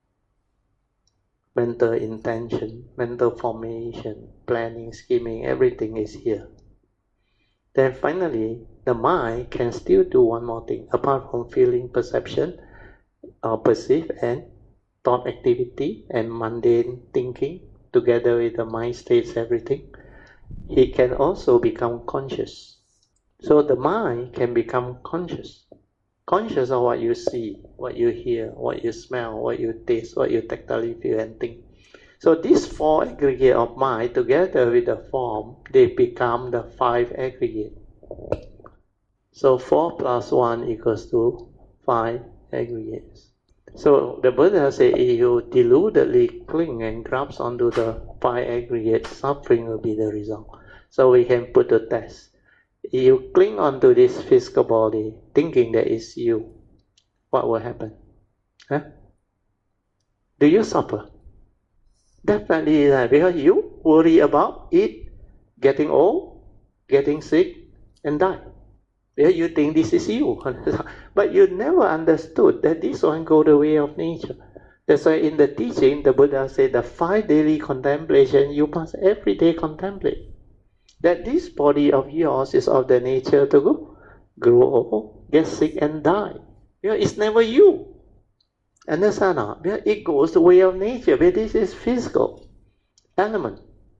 mental intention, mental formation, planning, scheming, everything is here. Then finally, the mind can still do one more thing, apart from feeling, perception, or perceive, and thought activity, and mundane thinking, together with the mind states, everything. He can also become conscious. So the mind can become conscious. Conscious of what you see, what you hear, what you smell, what you taste, what you tactily feel and think. So these four aggregates of mind, together with the form, they become the five aggregates. So 4 plus 1 equals to 5 aggregates. So the Buddha said, if you deludedly cling and grasp onto the 5 aggregates, suffering will be the result. So we can put the test. If you cling onto this physical body, thinking that it's you, what will happen? Do you suffer? Definitely, because you worry about it getting old, getting sick, and die. Because you think this is you. But you never understood that this one go the way of nature. That's why in the teaching, the Buddha said the 5 daily contemplation, you must every day contemplate. that this body of yours is of the nature to grow old, get sick and die. It's never you. Understand now? It goes the way of nature, but this is physical element.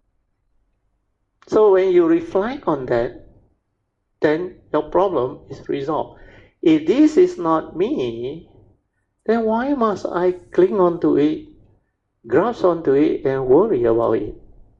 So when you reflect on that, then your problem is resolved. If this is not me, then why must I cling on to it, grasp onto it, and worry about it?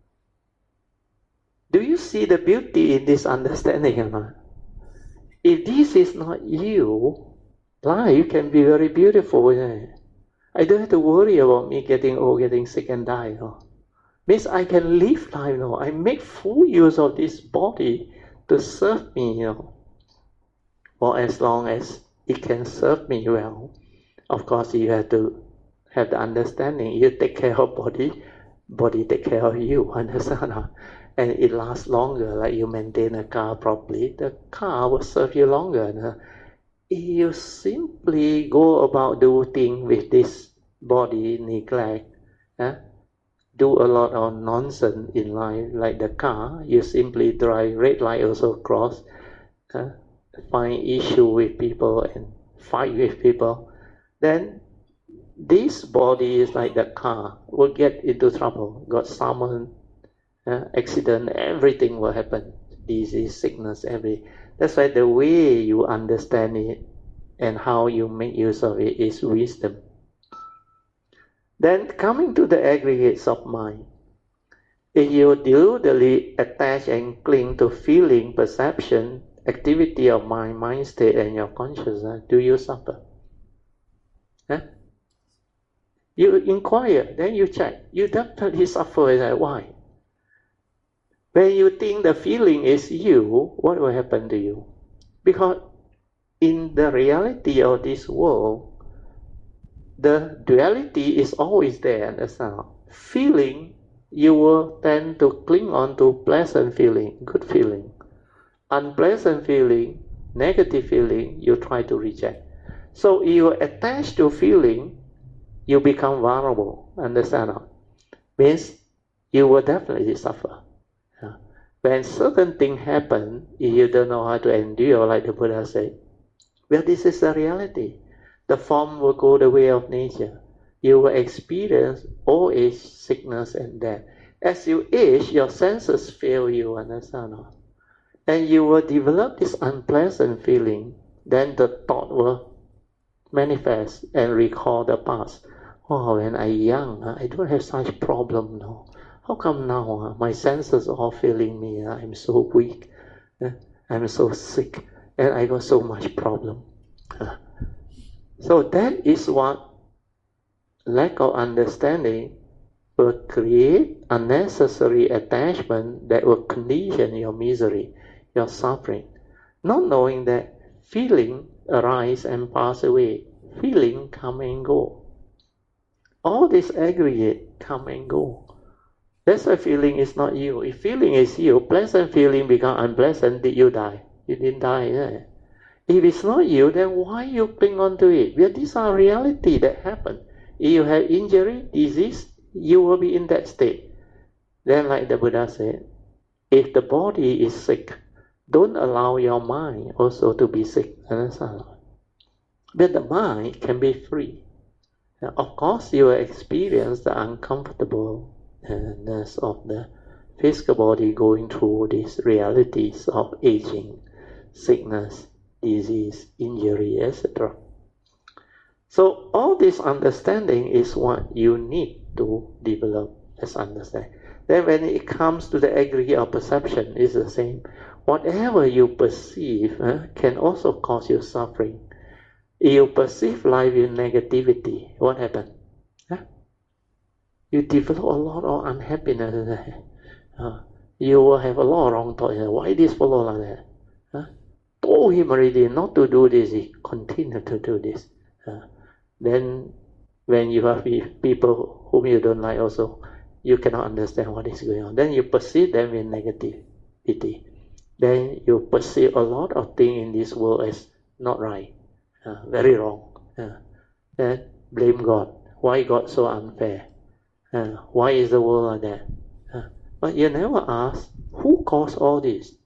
Do you see the beauty in this understanding or not? If this is not you, life can be very beautiful. I don't have to worry about me getting old, getting sick and die. Means I can live life. I make full use of this body to serve me. For as long as it can serve me well. Of course, you have to have the understanding. You take care of body take care of you. Understand? And it lasts longer. Like you maintain a car properly, the car will serve you longer. You simply go about do things with this body, neglect, do a lot of nonsense in life, like the car, you simply drive red light also cross, find issue with people and fight with people, then this body is like the car, will get into trouble, got summoned, accident, everything will happen, disease, sickness, everything. That's why the way you understand it and how you make use of it is wisdom. Then coming to the aggregates of mind, if you deludedly attach and cling to feeling, perception, activity of mind state, and your consciousness, do you suffer? You inquire, then you check. You definitely suffer. Why? When you think the feeling is you, what will happen to you? Because in the reality of this world, the duality is always there, understand? Feeling, you will tend to cling on to pleasant feeling, good feeling. Unpleasant feeling, negative feeling, you try to reject. So if you attach to feeling, you become vulnerable, understand? Means you will definitely suffer. When certain things happen, if you don't know how to endure, like the Buddha said, well, this is the reality. The form will go the way of nature. You will experience old age, sickness, and death. As you age, your senses fail you, understand? And you will develop this unpleasant feeling. Then the thought will manifest and recall the past. Oh, when I young, I don't have such problem now. How come now my senses are all failing me? I'm so weak. I'm so sick. And I got so much problem. So that is what lack of understanding will create unnecessary attachment that will condition your misery, your suffering. Not knowing that feeling arise and pass away. Feeling come and go. All this aggregate come and go. That's why feeling is not you. If feeling is you, pleasant feeling become unpleasant, did you die? You didn't die. If it's not you, then why you cling on to it? Well, these are reality that happen. If you have injury, disease, you will be in that state. Then like the Buddha said, if the body is sick, don't allow your mind also to be sick. Understand? But the mind can be free. Now, of course, you will experience the uncomfortableness of the physical body going through these realities of aging, sickness, disease, injury, etc. So all this understanding is what you need to develop as understanding. Then when it comes to the aggregate of perception, it's the same. Whatever you perceive can also cause you suffering. If you perceive life in negativity, what happens? You develop a lot of unhappiness. You will have a lot of wrong thoughts. Why this fellow like that? Told him already not to do this, he continued to do this. Then when you have people whom you don't like also, you cannot understand what is going on. Then you perceive them in negativity. Then you perceive a lot of things in this world as not right, very wrong. Then blame God. Why God so unfair? Why is the world like that? But you never ask, Who caused all this?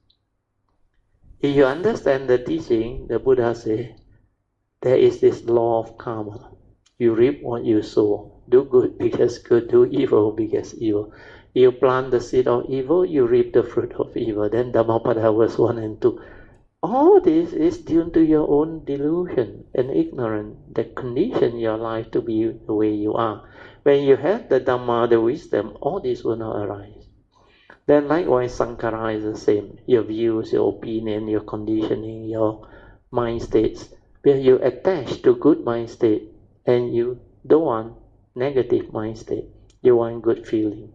If you understand the teaching, the Buddha says, there is this law of karma. You reap what you sow. Do good because good, do evil because evil. You plant the seed of evil, you reap the fruit of evil. Then Dhammapada verse 1 and 2. All this is due to your own delusion and ignorance that condition your life to be the way you are. When you have the Dhamma, the wisdom, all this will not arise. Then likewise, Sankhara is the same. Your views, your opinion, your conditioning, your mind states. Where you attach to good mind state and you don't want negative mind state. You want good feeling,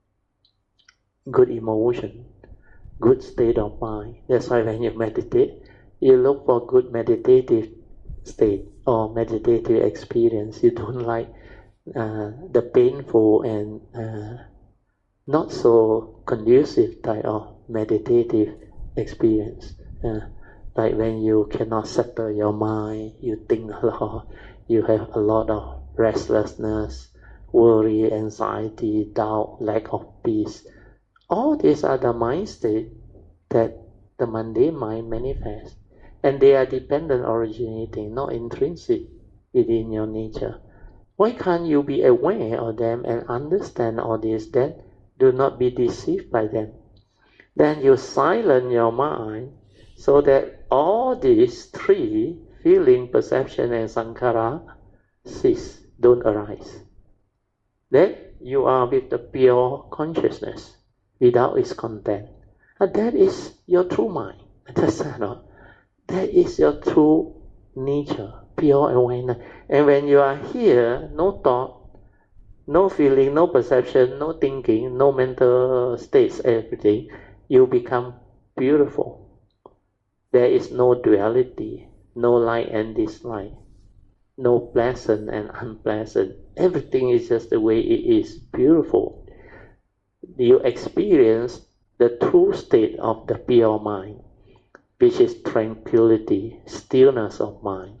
good emotion, good state of mind. That's why when you meditate, you look for good meditative state or meditative experience. You don't like the painful and not so conducive type of meditative experience. Like when you cannot settle your mind, you think a lot, you have a lot of restlessness, worry, anxiety, doubt, lack of peace. All these are the mind states that the mundane mind manifests. And they are dependent originating, not intrinsic within your nature. Why can't you be aware of them and understand all this? Then do not be deceived by them. Then you silence your mind so that all these three, feeling, perception, and sankhara, cease, don't arise. Then you are with the pure consciousness without its content. And that is your true mind. That's not. That is your true nature, pure awareness. And when you are here, no thought, no feeling, no perception, no thinking, no mental states, everything, you become beautiful. There is no duality, no like and dislike, no pleasant and unpleasant. Everything is just the way it is, beautiful. You experience the true state of the pure mind, which is tranquility, stillness of mind,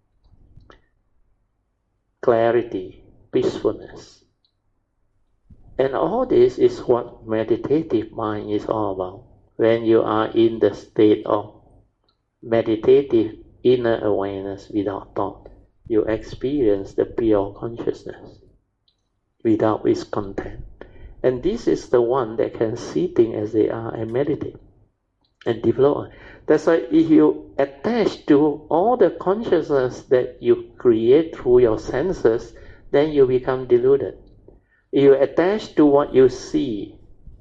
clarity, peacefulness. And all this is what meditative mind is all about. When you are in the state of meditative inner awareness without thought, you experience the pure consciousness without its content. And this is the one that can see things as they are and meditate and develop. That's why if you attach to all the consciousness that you create through your senses, then you become deluded. If you attach to what you see,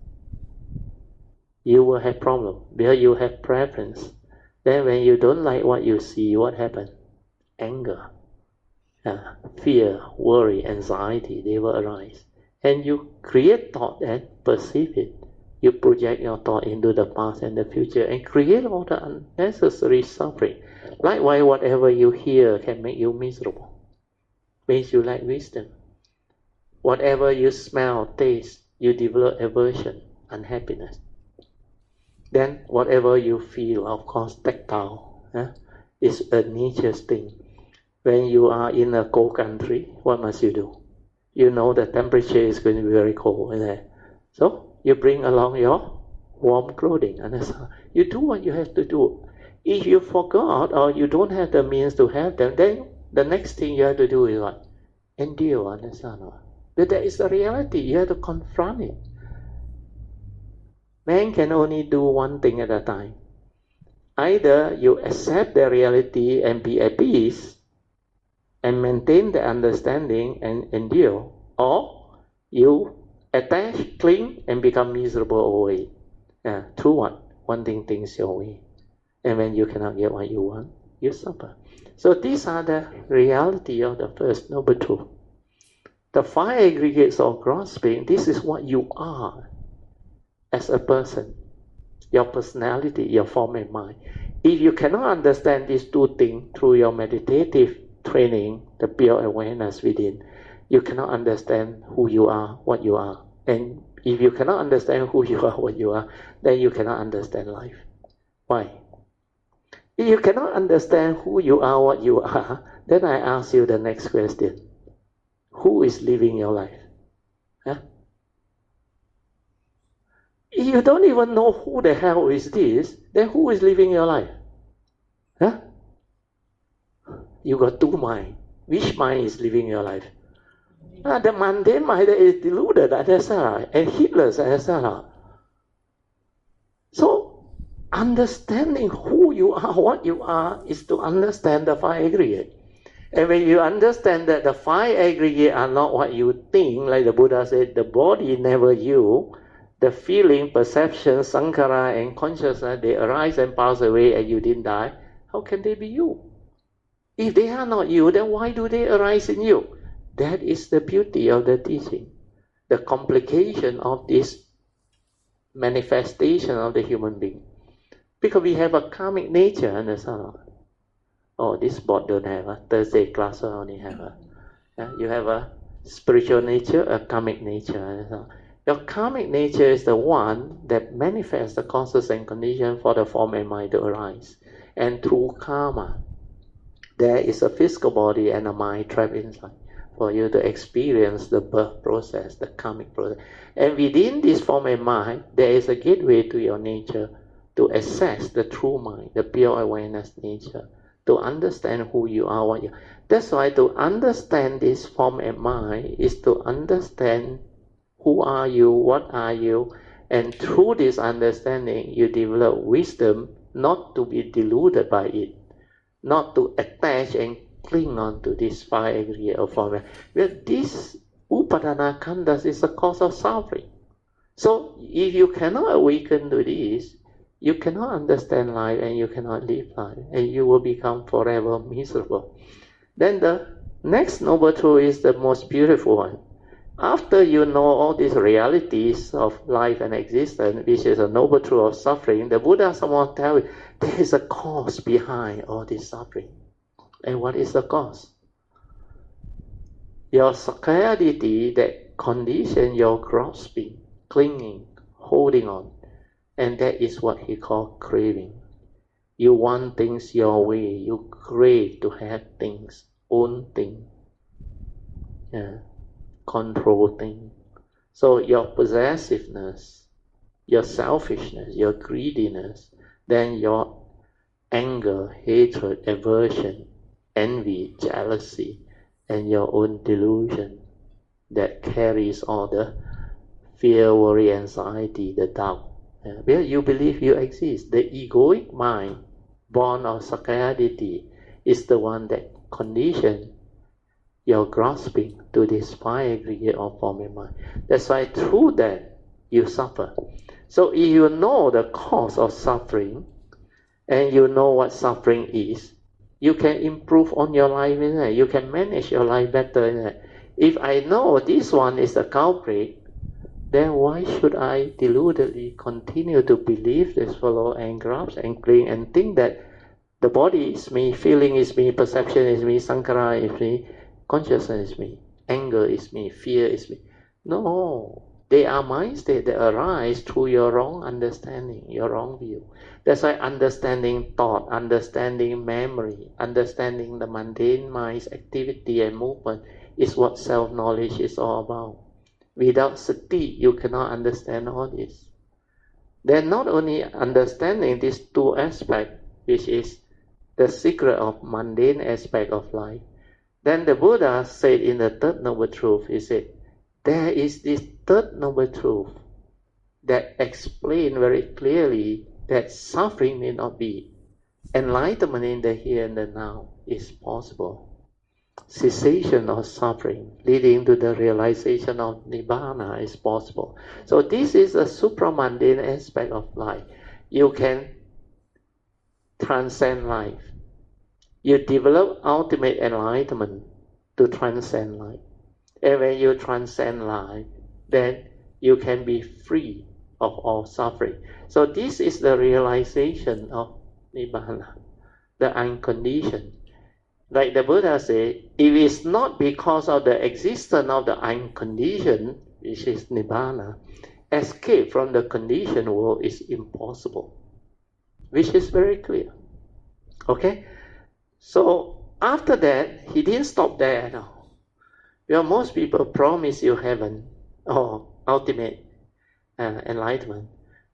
you will have problem because you have preference. Then when you don't like what you see, what happens? Anger, fear, worry, anxiety, they will arise. And you create thought and perceive it. You project your thought into the past and the future and create all the unnecessary suffering. Likewise, whatever you hear can make you miserable, makes you lack wisdom. Whatever you smell, taste, you develop aversion, unhappiness. Then whatever you feel, of course, tactile, is a nature's thing. When you are in a cold country, what must you do? You know the temperature is going to be very cold in there. So you bring along your warm clothing. And you do what you have to do. If you forgot or you don't have the means to have them, then the next thing you have to do is what? Endure, understand? But that is the reality. You have to confront it. Man can only do one thing at a time. Either you accept the reality and be at peace and maintain the understanding and endure, or you attach, cling, and become miserable over it. Through what? Wanting things your way. And when you cannot get what you want, you suffer. So these are the reality of the First Noble Truth. The five aggregates of gross being, this is what you are as a person, your personality, your form and mind. If you cannot understand these two things through your meditative training, the pure awareness within, you cannot understand who you are, what you are. And if you cannot understand who you are, what you are, then you cannot understand life. Why? If you cannot understand who you are, what you are, then I ask you the next question. Who is living your life? If you don't even know who the hell is this, then who is living your life? Huh? You got two minds. Which mind is living your life? The mundane mind that is deluded, and heedless. So, understanding who you are, what you are, is to understand the five aggregate. And when you understand that the five aggregate are not what you think, like the Buddha said, the body never you, the feeling, perception, sankhara, and consciousness, they arise and pass away and you didn't die, how can they be you? If they are not you, then why do they arise in you? That is the beauty of the teaching. The complication of this manifestation of the human being. Because we have a karmic nature, understand? Oh, this board don't have a Thursday class only have a. You have a spiritual nature, a karmic nature. Understand? Your karmic nature is the one that manifests the causes and conditions for the form and mind to arise. And through karma, there is a physical body and a mind trapped inside for you to experience the birth process, the karmic process. And within this form and mind, there is a gateway to your nature to access the true mind, the pure awareness nature, to understand who you are, what you are. That's why to understand this form and mind is to understand who are you, what are you, and through this understanding, you develop wisdom not to be deluded by it, not to attach and cling on to this five aggregate of form. Well, this upadana khandhas is a cause of suffering. So if you cannot awaken to this, you cannot understand life and you cannot live life, and you will become forever miserable. Then the next noble truth is the most beautiful one. After you know all these realities of life and existence, which is a noble truth of suffering, the Buddha someone tell you there is a cause behind all this suffering. And what is the cause? Your sakayaditi that condition your grasping, clinging, holding on. And that is what he called craving. You want things your way. You crave to have things, own things, control things. So your possessiveness, your selfishness, your greediness, then your anger, hatred, aversion, envy, jealousy, and your own delusion that carries all the fear, worry, anxiety, the doubt. Well, you believe you exist. The egoic mind, born of sakayaditi, is the one that conditions your grasping to this five aggregate of form and mind. That's why through that you suffer. So if you know the cause of suffering, and you know what suffering is, you can improve on your life in it. You can manage your life better in it. If I know this one is the culprit, then why should I deludedly continue to believe this fellow and grasp and cling and think that the body is me, feeling is me, perception is me, sankhara is me, consciousness is me, anger is me, fear is me? No, they are mind states that arise through your wrong understanding, your wrong view. That's why understanding thought, understanding memory, understanding the mundane mind's activity and movement is what self-knowledge is all about. Without sati, you cannot understand all this. Then not only understanding these two aspects, which is the secret of mundane aspect of life, then the Buddha said in the third noble truth, he said, there is this third noble truth that explains very clearly that suffering may not be. Enlightenment in the here and the now is possible. Cessation of suffering leading to the realization of Nibbana is possible. So this is a supramundane aspect of life. You can transcend life. You develop ultimate enlightenment to transcend life. And when you transcend life, then you can be free of all suffering. So this is the realization of Nibbana, the unconditioned. Like the Buddha said, if it's not because of the existence of the unconditioned, which is Nibbana, escape from the conditioned world is impossible, which is very clear. Okay? So after that, he didn't stop there. No. Well, most people promise you heaven or ultimate enlightenment.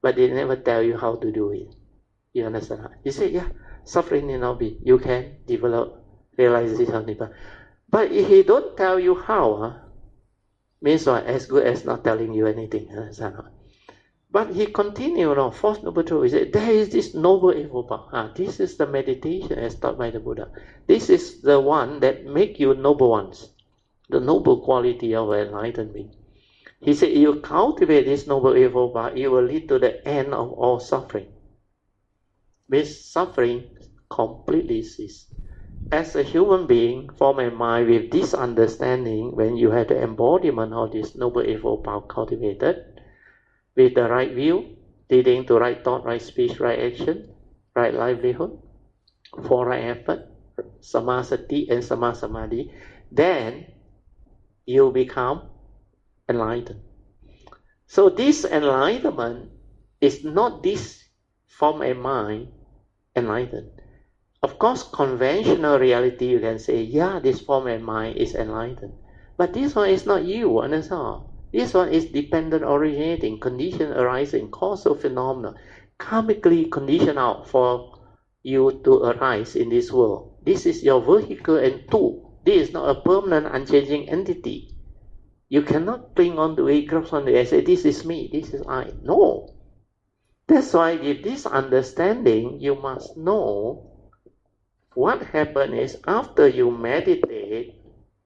but they never tell you how to do it. You understand? You say, yeah, suffering need not be. You can develop realization of Nibbana. But if he don't tell you how, means what? As good as not telling you anything. Understand? But he continued on, fourth noble truth. He said, there is this noble eightfold path. This is the meditation as taught by the Buddha. This is the one that make you noble ones. The noble quality of an enlightened being. He said, you cultivate this noble eightfold path, it will lead to the end of all suffering. Means suffering completely cease. As a human being, form and mind with this understanding, when you have the embodiment of this noble eightfold path cultivated, with the right view, leading to right thought, right speech, right action, right livelihood, for right effort, samasati and samasamadhi, then you become enlightened. So this enlightenment is not this form and mind enlightened. Of course, conventional reality, you can say, yeah, this form and mind is enlightened. But this one is not you, understand? This one is dependent originating, condition arising, causal phenomena, karmically conditioned out for you to arise in this world. This is your vehicle and tool. This is not a permanent, unchanging entity. You cannot cling on to it, grasp on it, and say, this is me, this is I. No. That's why with this understanding, you must know what happens is after you meditate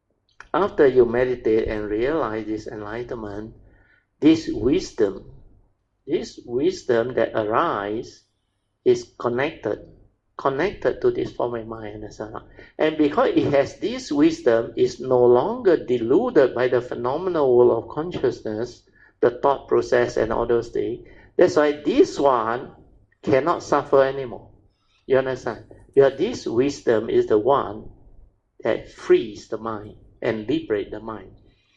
and realize this enlightenment, this wisdom that arises is connected to this form and mind. And because it has this wisdom, is no longer deluded by the phenomenal world of consciousness, the thought process and all those things. That's why this one cannot suffer anymore. You understand? Because this wisdom is the one that frees the mind and liberate the mind.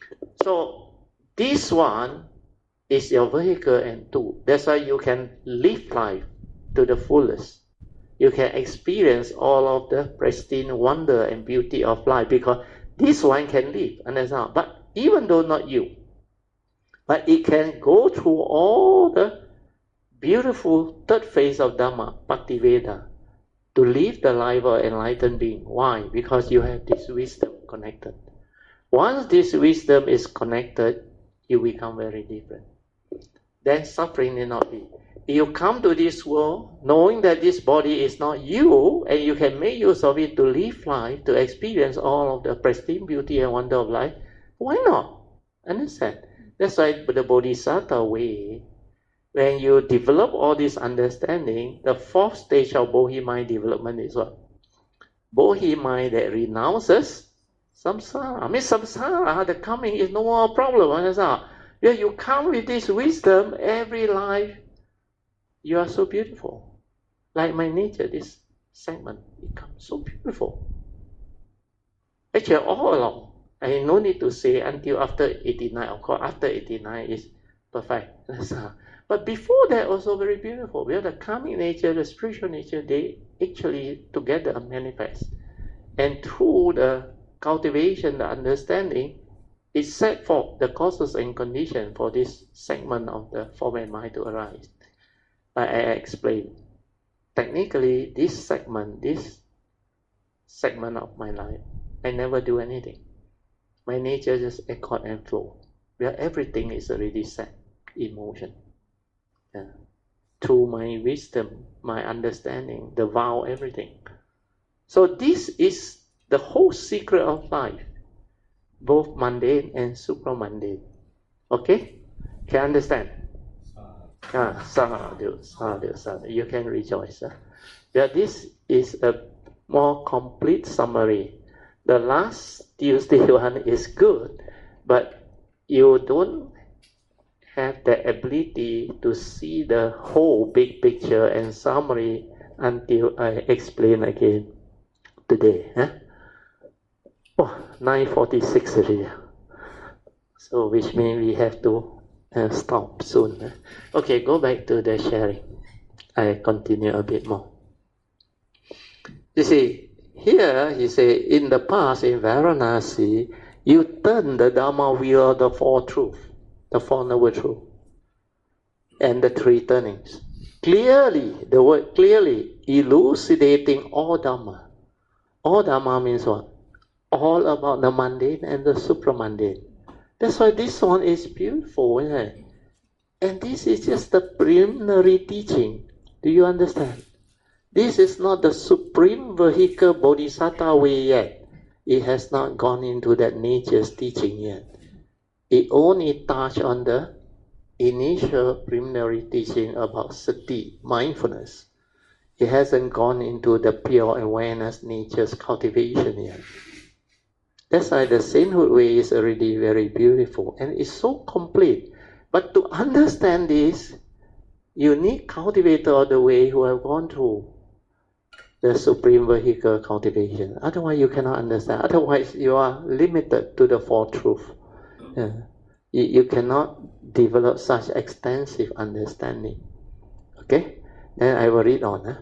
So this one is your vehicle and tool. That's why you can live life to the fullest. You can experience all of the pristine wonder and beauty of life because this one can live, understand? But even though not you, but it can go through all the beautiful third phase of Dhamma, Bhaktiveda, to live the life of enlightened being. Why? Because you have this wisdom connected. Once this wisdom is connected, you become very different. Then suffering need not be. You come to this world knowing that this body is not you, and you can make use of it to live life, to experience all of the pristine beauty and wonder of life. Why not? Understand? That's why the Bodhisattva way, when you develop all this understanding, the fourth stage of Bodhi mind development is what? Bodhi mind that renounces samsara. I mean, samsara, the coming is no more problem. Understand? Yeah, you come with this wisdom, every life, you are so beautiful. Like my nature, this segment, it comes so beautiful. Actually, all along, I no need to say until after 89. Of course, after 89 is perfect. But before that, also very beautiful. Where the karmic nature, the spiritual nature, they actually together manifest. And through the cultivation, the understanding, it set forth the causes and conditions for this segment of the form and mind to arise. Like I explained, technically, this segment of my life, I never do anything. My nature just accord and flow, where everything is already set in motion. Through my wisdom, my understanding, the vow, everything. So this is the whole secret of life, both mundane and supramundane. Okay? Can you understand? Sadhu. You can rejoice. Yeah, this is a more complete summary. The last Tuesday one is good, but you don't have the ability to see the whole big picture and summary until I explain again today. 9:46 already. So which means we have to stop soon. Okay, go back to the sharing. I continue a bit more. You see, here he say, in the past in Varanasi, you turn the Dhamma wheel of the Four Truths, the Four Noble Truths. and the three turnings. Clearly, the word clearly, elucidating all Dhamma. All Dhamma means what? All about the mundane and the supramundane. That's why this one is beautiful, isn't it? And this is just the preliminary teaching. Do you understand? This is not the supreme vehicle bodhisattva way yet. It has not gone into that nature's teaching yet. It only touched on the initial preliminary teaching about sati, mindfulness. It hasn't gone into the pure awareness nature's cultivation yet. That's why the sainthood way is already very beautiful and it's so complete. But to understand this, you need cultivator of the way who have gone through the supreme vehicle cultivation. Otherwise you cannot understand. Otherwise you are limited to the four truth. You cannot develop such extensive understanding. Okay? Then I will read on.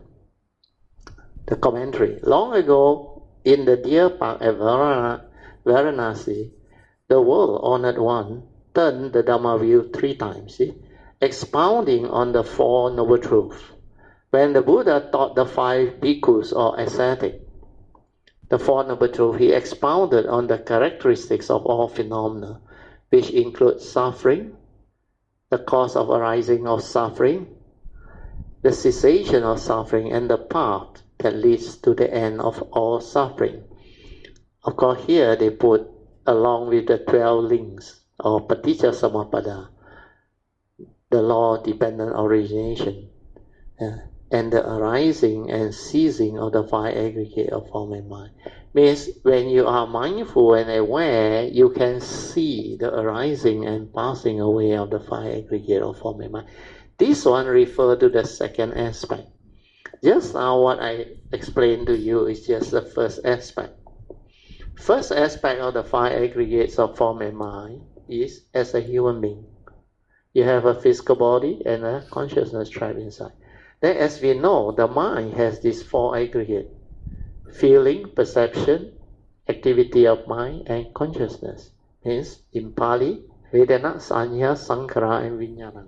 The commentary. Long ago, in the deer park at Varanasi, the world-honored one turned the Dhamma wheel 3 times, expounding on the 4 noble truths. When the Buddha taught the 5 bhikkhus or ascetics, the 4 noble truths, he expounded on the characteristics of all phenomena, which include suffering, the cause of arising of suffering, the cessation of suffering, and the path that leads to the end of all suffering. Of course, here they put along with the 12 links or Paticca Samuppada, the law-dependent origination, and the arising and ceasing of the 5 aggregate of form and mind. Means when you are mindful and aware, you can see the arising and passing away of the 5 aggregate of form and mind. This one refers to the second aspect. Just now what I explained to you is just the first aspect. First aspect of the 5 aggregates of form and mind is as a human being. You have a physical body and a consciousness trapped inside. Then as we know, the mind has these 4 aggregates: feeling, perception, activity of mind, and consciousness. Means in Pali, Vedana, Sanya, Sankhara, and Vijnana.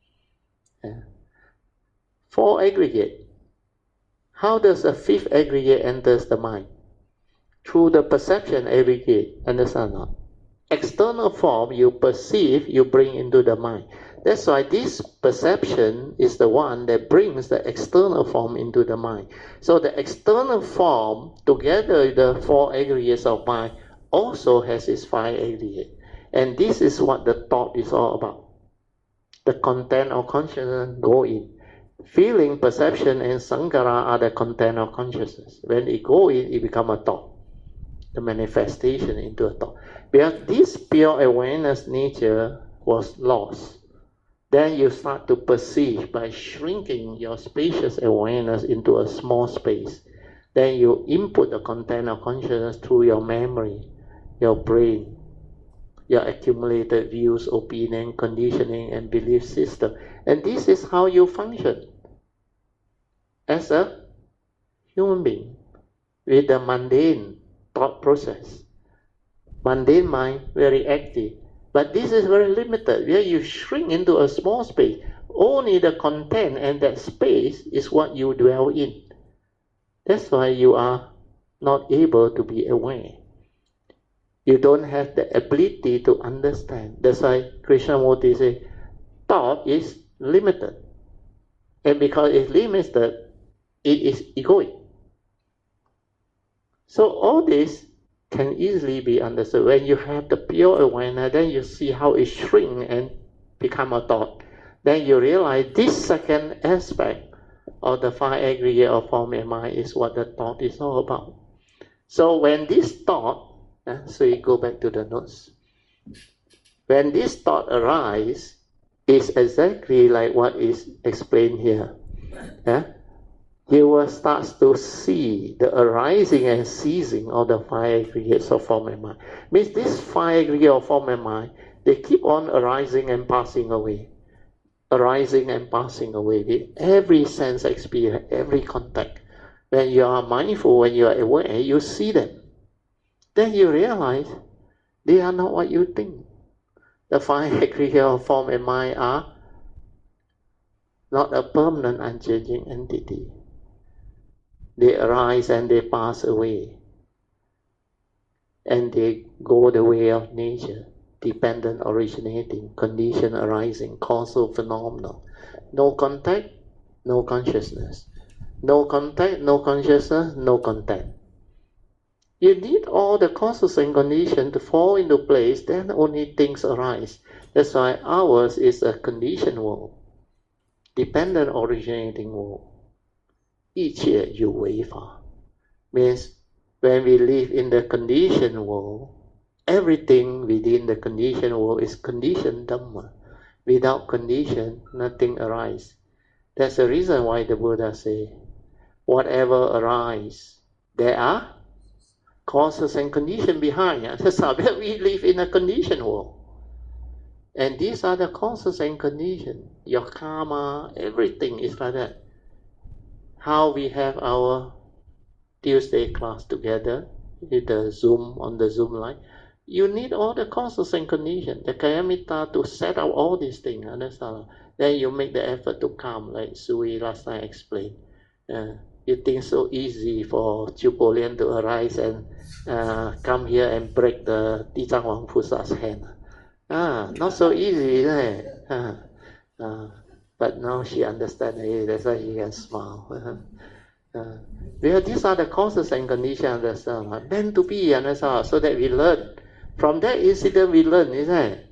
4 aggregates. How does a 5th aggregate enters the mind? Through the perception aggregate, understand not? External form you perceive, you bring into the mind. That's why this perception is the one that brings the external form into the mind. So the external form, together with the 4 aggregates of mind, also has its 5 aggregates. And this is what the thought is all about. The content of consciousness go in. Feeling, perception, and sankhara are the content of consciousness. When it go in, it becomes a thought. The manifestation into a thought. Because this pure awareness nature was lost. Then you start to perceive by shrinking your spacious awareness into a small space. Then you input the content of consciousness through your memory, your brain, your accumulated views, opinion, conditioning, and belief system. And this is how you function as a human being with the mundane thought process. Mundane mind, very active. But this is very limited, where you shrink into a small space. Only the content and that space is what you dwell in. That's why you are not able to be aware. You don't have the ability to understand. That's why Krishnamurti says, thought is limited. And because it's limited, it is egoic. So all this can easily be understood. When you have the pure awareness, then you see how it shrinks and become a thought. Then you realize this second aspect of the 5 aggregate of form and mind is what the thought is all about. So when this thought, so you go back to the notes. When this thought arises, it's exactly like what is explained here. You will start to see the arising and ceasing of the 5 aggregates of form and mind. Means this 5 aggregates of form and mind, they keep on arising and passing away. Arising and passing away with every sense experience, every contact. When you are mindful, when you are aware, you see them. Then you realize they are not what you think. The 5 aggregates of form and mind are not a permanent, unchanging entity. They arise and they pass away, and they go the way of nature, dependent, originating, condition arising, causal phenomenon. No contact, no consciousness. No contact, no consciousness, no contact. You need all the causes and conditions to fall into place, then only things arise. That's why ours is a conditioned world, dependent originating world. 一切有为法 means when we live in the conditioned world, everything within the conditioned world is conditioned Dhamma. Without condition, nothing arises. That's the reason why the Buddha say, whatever arises, there are causes and conditions behind. That's how we live in a conditioned world. And these are the causes and conditions. Your karma, everything is like that. How we have our Tuesday class together with the Zoom, on the Zoom line. You need all the causes and conditions, the Kayamita, to set up all these things. Understand? Then you make the effort to come, like Sui last night explained. You think so easy for Chupo Lian to arise and come here and break the Tijang Wang Pusa's hand. Not so easy, isn't it? But now she understands it, that's why she can smile. Well, these are the causes and conditions, understand? Meant to be, understand? So that we learn. From that incident we learn, isn't it?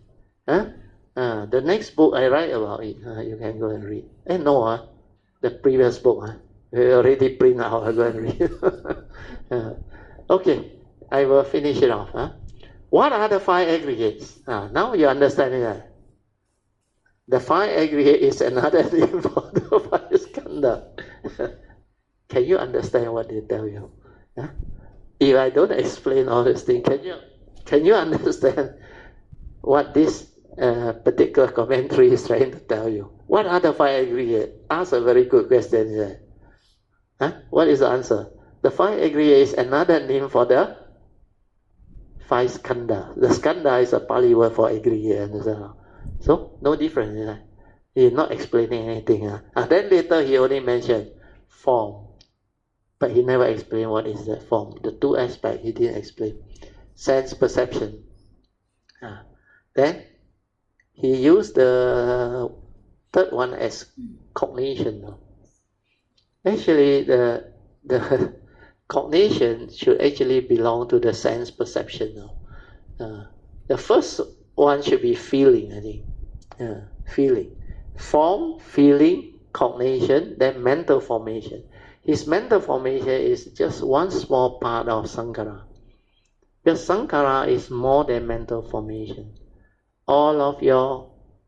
The next book I write about it, you can go and read. No, the previous book, we already print out, I'll go and read. Okay, I will finish it off. What are the five aggregates? Now you understand it. The five aggregate is another name for the five skandha. Can you understand what they tell you? If I don't explain all these things, can you understand what this particular commentary is trying to tell you? What are the five aggregates? Ask a very good question here. What is the answer? The five aggregates is another name for the five skandha. The skandha is a Pali word for aggregate. So, no difference. He's not explaining anything. Then later he only mentioned form. But he never explained what is that form. The two aspects he didn't explain. Sense perception. Then he used the third one as cognition. Actually, the cognition should actually belong to the sense perception. The first one should be feeling, I think. Feeling. Form, feeling, cognition, then mental formation. His mental formation is just one small part of Sankhara. The Sankhara is more than mental formation. All of your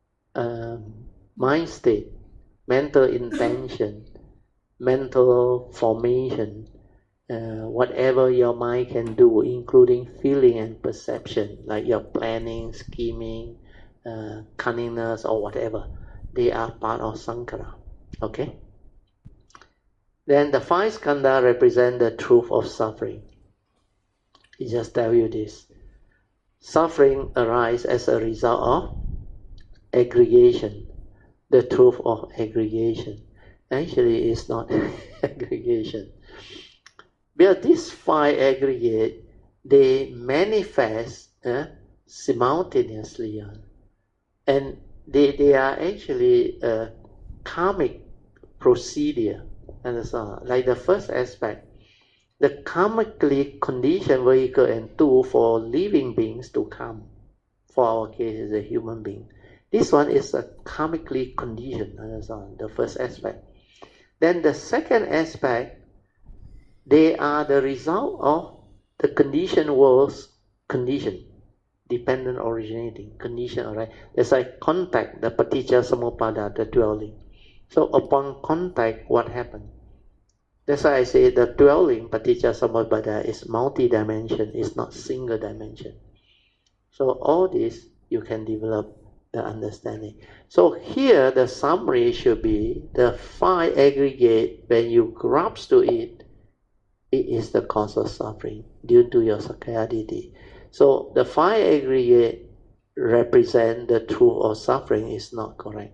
mind state, mental intention, mental formation, whatever your mind can do, including feeling and perception, like your planning, scheming, cunningness or whatever, they are part of Sankhara. Okay? Then the five skandha represent the truth of suffering. He just tell you this. Suffering arises as a result of aggregation. The truth of aggregation. Actually, it's not aggregation. But these five aggregates, they manifest simultaneously. And they are actually a karmic procedure. Like the first aspect, the karmically conditioned vehicle and tool for living beings to come. For our case, is a human being. This one is a karmically conditioned, the first aspect. Then the second aspect, they are the result of the conditioned world's condition, dependent originating, condition, alright? That's like contact, the paticca samuppada, the dwelling. So upon contact, what happened? That's why I say the dwelling, paticca samuppada, is multi-dimension, it's not single dimension. So all this, you can develop the understanding. So here, the summary should be, the five aggregate, when you grasp to it, it is the cause of suffering due to your Sakkaya-ditthi. So the five aggregate represent the truth of suffering is not correct.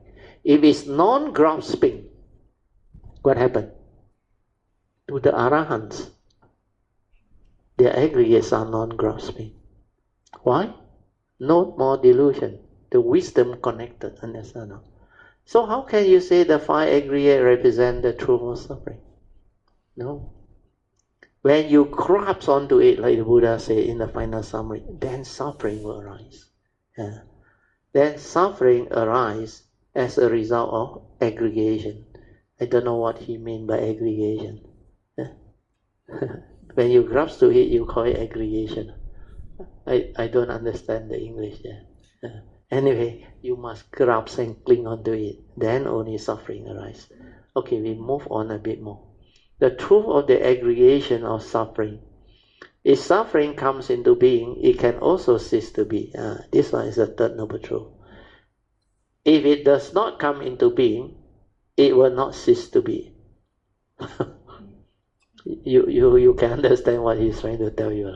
If it's non-grasping, what happened? To the Arahants, their aggregates are non-grasping. Why? No more delusion. The wisdom connected, understand? So how can you say the 5 aggregate represent the truth of suffering? No. When you grasp onto it, like the Buddha said in the final summary, then suffering will arise. Then suffering arises as a result of aggregation. I don't know what he means by aggregation. When you grasp to it, you call it aggregation. I don't understand the English there. Anyway, you must grasp and cling onto it. Then only suffering arises. Okay, we move on a bit more. The truth of the aggregation of suffering. If suffering comes into being, it can also cease to be. This one is the third noble truth. If it does not come into being, it will not cease to be. You can understand what he's trying to tell you.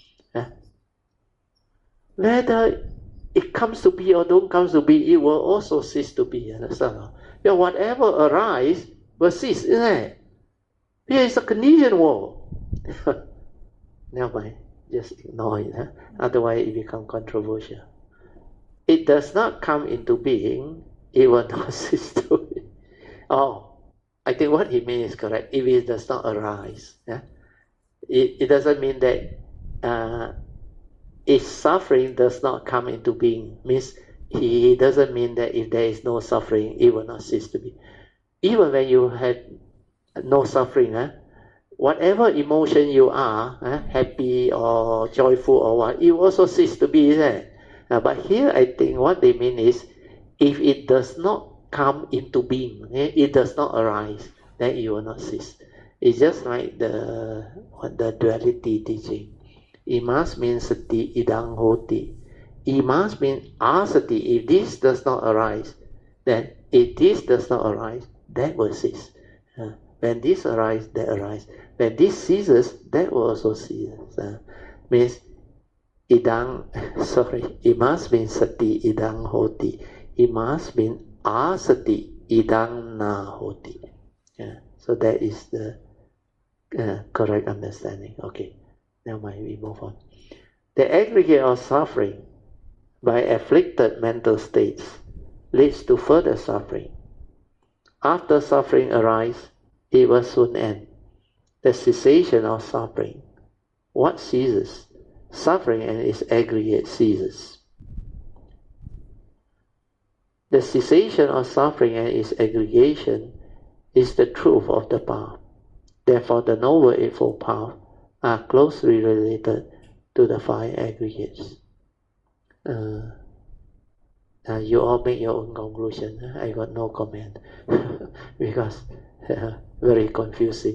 Whether it comes to be or don't come to be, it will also cease to be. Understand? Whatever arises will cease, isn't it? Here is a conditioned world. Never mind, just ignore it. Otherwise it becomes controversial. It does not come into being, it will not cease to be. Oh, I think what he means is correct. If it does not arise, it doesn't mean that if suffering does not come into being, means he doesn't mean that if there is no suffering, it will not cease to be. Even when you had no suffering, whatever emotion you are, happy or joyful or what, it will also cease to be, isn't it? But here I think what they mean is, if it does not come into being, it does not arise, then it will not cease. It's just like the duality teaching. Imas means sati, idang hoti. Imas means asati. If this does not arise, then if this does not arise, that will cease. When this arises, that arises. When this ceases, that will also cease. Means imas means sati, idang hoti. Imas means asati, idang na hoti. So that is the correct understanding. Okay, now we move on. The aggregate of suffering by afflicted mental states leads to further suffering. After suffering arises, it will soon end. The cessation of suffering. What ceases? Suffering and its aggregate ceases. The cessation of suffering and its aggregation is the truth of the path. Therefore, the Noble Eightfold Path are closely related to the 5 aggregates. You all make your own conclusion. I got no comment because very confusing.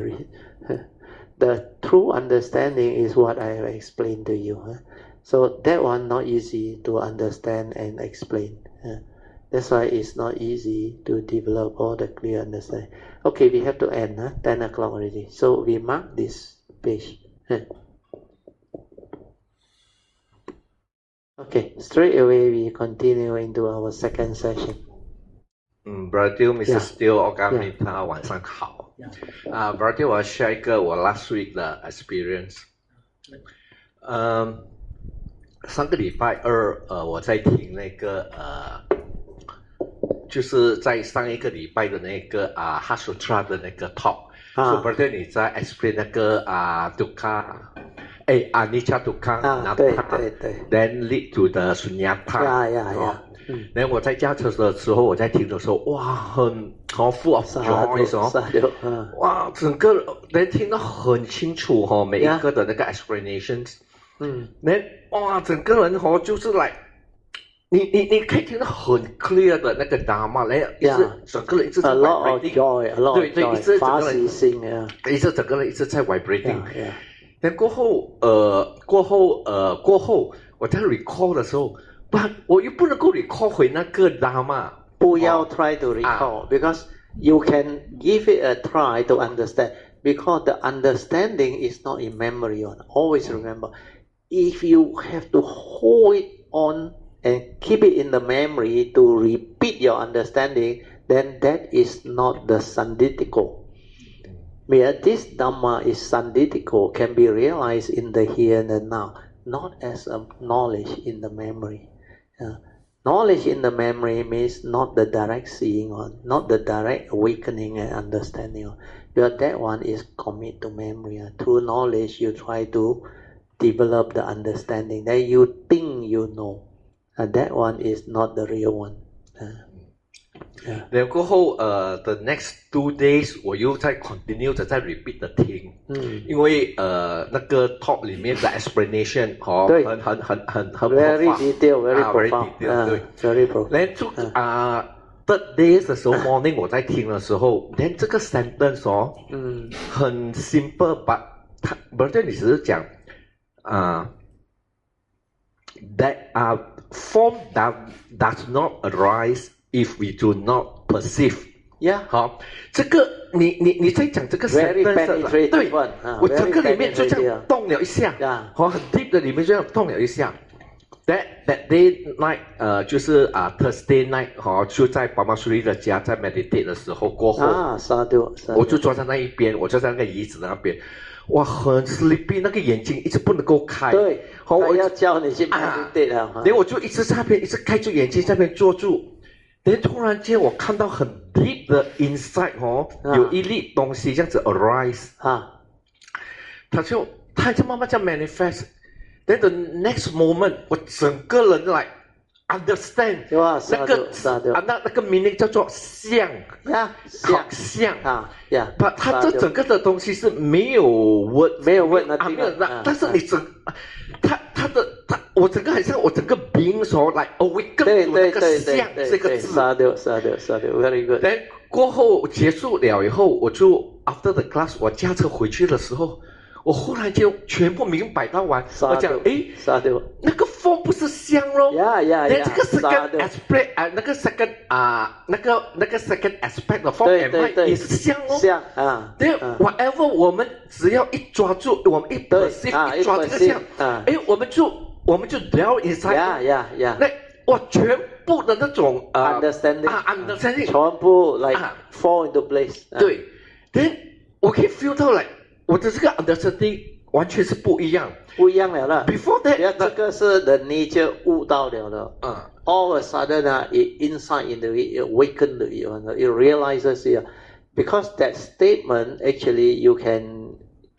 The true understanding is what I have explained to you. So that one not easy to understand and explain. That's why it's not easy to develop all the clear understanding. Okay, we have to end. 10 o'clock already. So we mark this page. Okay, straight away we continue into our second session. Brother Mr. Steele 我跟你他晚上好。Brother 我 share 一个我 last week 的 experience。上个礼拜二我在听那个就是在上一个礼拜的那个Hasutra 的那个 talk。So Brother 你在 explain 那个Dukkha。Anicca Dukkha Then lead to the Sunyata。然后我在驾车的时候，我在听的时候，哇，很full of joy 哇，整个人听得很清楚每一个的那个 explanations。哇，整个人就是来，你可以听得很 clear 的那个 Dharma， 然后整个人一直在 vibrating， 对，一直整个人一直整个人一直在 vibrating。但过后我在 recall 的时候，我又不能够 recall 回那个 Dharma。 不要 try to recall because you can give it a try to understand because the understanding is not in memory. Always remember, if you have to hold it on and keep it in the memory to repeat your understanding, then that is not the Sanditiko. Where this Dhamma is Sanditiko can be realized in the here and the now, not as a knowledge in the memory. Knowledge in the memory means not the direct seeing or not the direct awakening and understanding. Because that one is commit to memory. Through knowledge, you try to develop the understanding that you think you know. That one is not the real one. 然后the next 2 days 我又再 continue 的再 repeat 的听，因为那个 talk 里面的 explanation 很 very detailed, very profound， 对 very profound。 然后third days 的时候 morning 我在听的时候，连这个 sentence 很 simple， but 他不是你只是讲that form that does not arise if we do not perceive。 Yeah， 好，这个你在讲这个 sentence， 对，我整个里面就这样动了一下，很 deep 的里面就这样动了一下。That day night， 就是Thursday night， 就在爸爸苏利的家在 meditate 的时候过后，我就坐在那一边，我就在那个椅子那边，哇，很 sleepy， 那个眼睛一直不能够开。 对，我要教你去 meditate 然后我就一直在那边，一直开住眼睛在那边坐住。然后突然间我看到很 deep 的 inside 有一粒东西这样子 arise， 它就慢慢这样 manifest。Then the next moment 我整个人来 understand 那个 meaning 叫做像，好像把它这整个的东西是没有 word， 没有 word， 没有那，但是你我整个很像我整个 being 来 awaken 住那个像这个字。 very good。 Then 过后结束了以后，我就 after the class 我驾车回去的时候，我忽然间全部明白到完，我讲那个 form 不是像咯，连这个 second aspect 那个 second aspect 的 form and mind 也是像咯，对 whatever 我们只要一抓住，我们一 perceive 一抓这个像，我们就 dwell inside， 那我全部的那种 understanding 全部 like fall into place， 对 ，then 我可以 feel 到like 我的这个 understanding 完全是不一样了。 Before that， 这个是 the nature 悟到了的。All of a sudden, it insight into it, it awakened it, it realizes it. Because that statement, actually, you can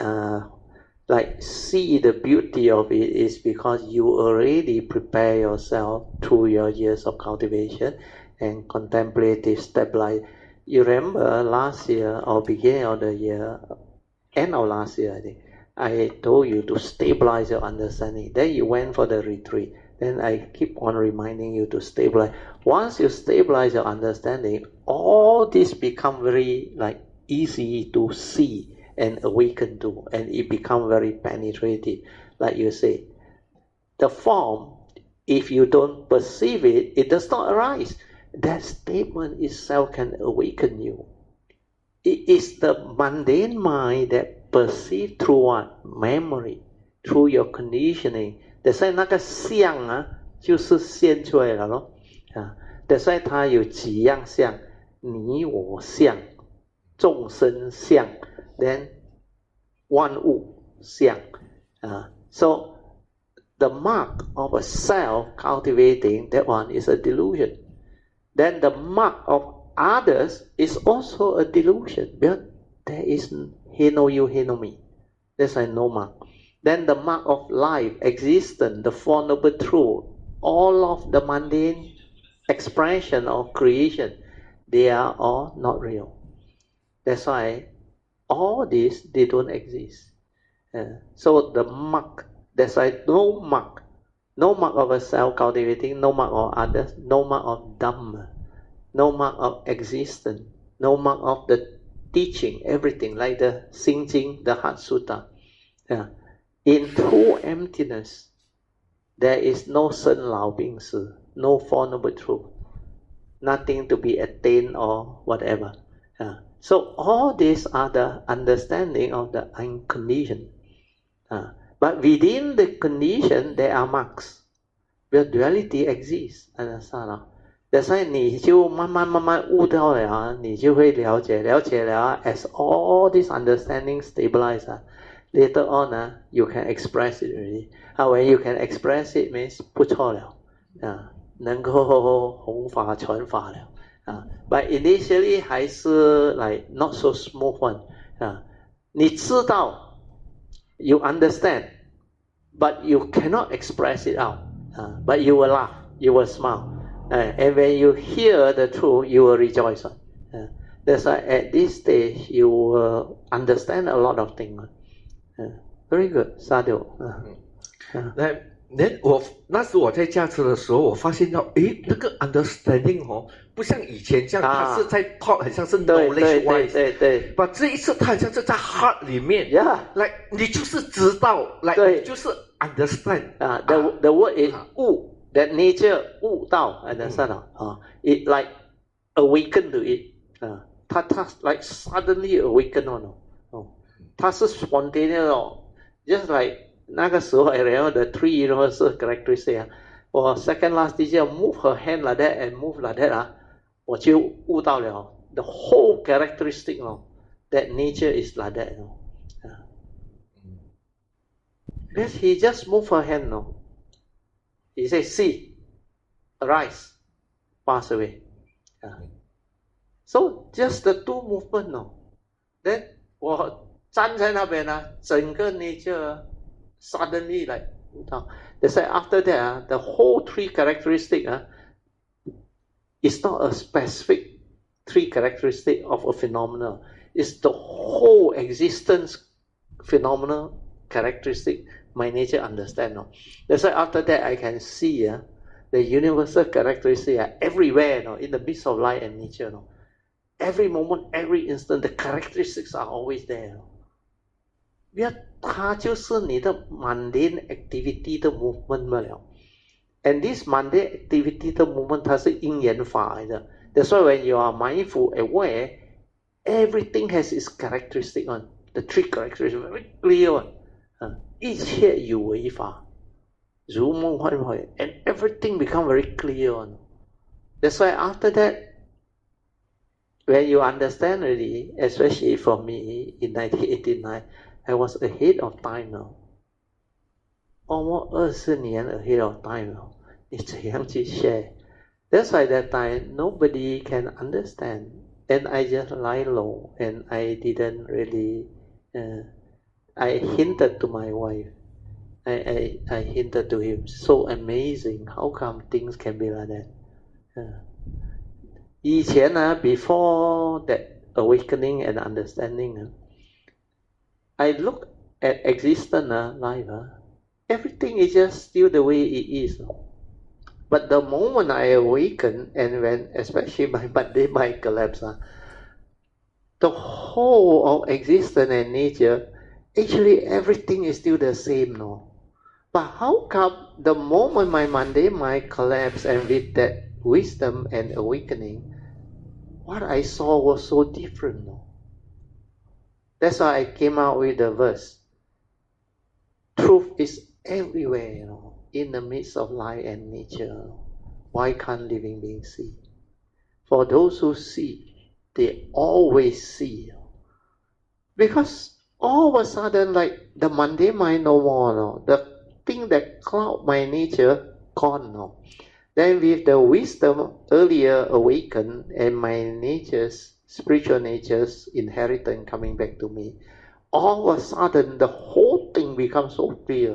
like see the beauty of it is because you already prepare yourself through your years of cultivation and contemplative stabilize. You remember last year or beginning of the year, end of last year, I think, I told you to stabilize your understanding. Then you went for the retreat. Then I keep on reminding you to stabilize. Once you stabilize your understanding, all this become very like easy to see and awaken to, and it become very penetrative. Like you say, the form, if you don't perceive it, it does not arise. That statement itself can awaken you. It is the mundane mind that perceive through what? Memory, through your conditioning. That's why 那个相就是现出来了咯。That's why 它有几样相，你我相，众生相， then 万物相。So the mark of a self cultivating, that one is a delusion. Then the mark of others is also a delusion, because there is he know you, he know me. That's why no mark. Then the mark of life, existence, the Four Noble Truths, all of the mundane expression of creation, they are all not real. That's why all this, they don't exist. So the mark, that's why no mark of a self cultivating, no mark of others, no mark of Dhamma, no mark of existence, no mark of the teaching, everything, like the Xing Jing, the Heart Sutta. In true emptiness, there is no Sen Lao Bing Si, no Four Noble Truths, nothing to be attained or whatever. So all these are the understanding of the unconditioned. But within the condition, there are marks. Where duality exists, understand? That's why 你就慢慢悟到了啊，你就会了解了啊 as all this understanding stabilize later on you can express it already. When you can express it means 不错了能够弘法传法了But initially 还是 like not so smooth one 你知道 you understand, but you cannot express it out. But you will laugh, you will smile. And when you hear the truth, you will rejoice. That's why at this stage, you will understand a lot of things. Very good, Sadhu. Then 那时我在驾车的时候，我发现到，那个 understanding 不像以前这样，它是在 talk， 很像是 knowledge wise。 对。 But 这一次，它好像是在 heart 里面。Like 你就是知道 ，like 你就是 understand。 The word is 悟 ，that nature 悟到 ，understand it like awaken to it。它 like suddenly awaken on。它是 spontaneous just like 那个时候 I remember the three universal characteristics 我 second last teacher move her hand like that and move like that 我就悟到了 the whole characteristic that nature is like that because he just move her hand he said see arise pass away so just the two movement then 我站在那边整个 nature suddenly like they say after that the whole three characteristic is not a specific three characteristic of a phenomenon. It's the whole existence phenomenal characteristic my nature understand. That's why after that I can see the universal characteristic everywhere in the midst of life and nature. Every moment, every instant, the characteristics are always there. 它就是你的 mundane activity 的 movement 了 and this mundane activity 的 movement 它是因缘法来的 that's why when you are mindful aware everything has its characteristic on the three characteristics very clear 一切有为法如梦幻化 and everything become very clear on that's why after that when you understand already especially for me in 1989 I was ahead of time now. Almost 20 年 ahead of time now. 你怎样去 share? That's why that time nobody can understand. And I just lie low and I didn't really... I hinted to my wife. I hinted to him. So amazing. How come things can be like that? 以前before that awakening and understanding I look at existence life everything is just still the way it is but the moment I awaken and when especially my Monday mind collapse the whole of existence and nature actually everything is still the same but how come the moment my Monday mind collapse and with that wisdom and awakening what I saw was so different That's why I came out with the verse. Truth is everywhere, in the midst of life and nature. Why can't living beings see? For those who see, they always see. Because all of a sudden, like the mundane mind no more, the thing that cloud my nature gone. Then with the wisdom earlier awakened and my nature's spiritual nature's inheritance coming back to me, all of a sudden the whole thing becomes so clear.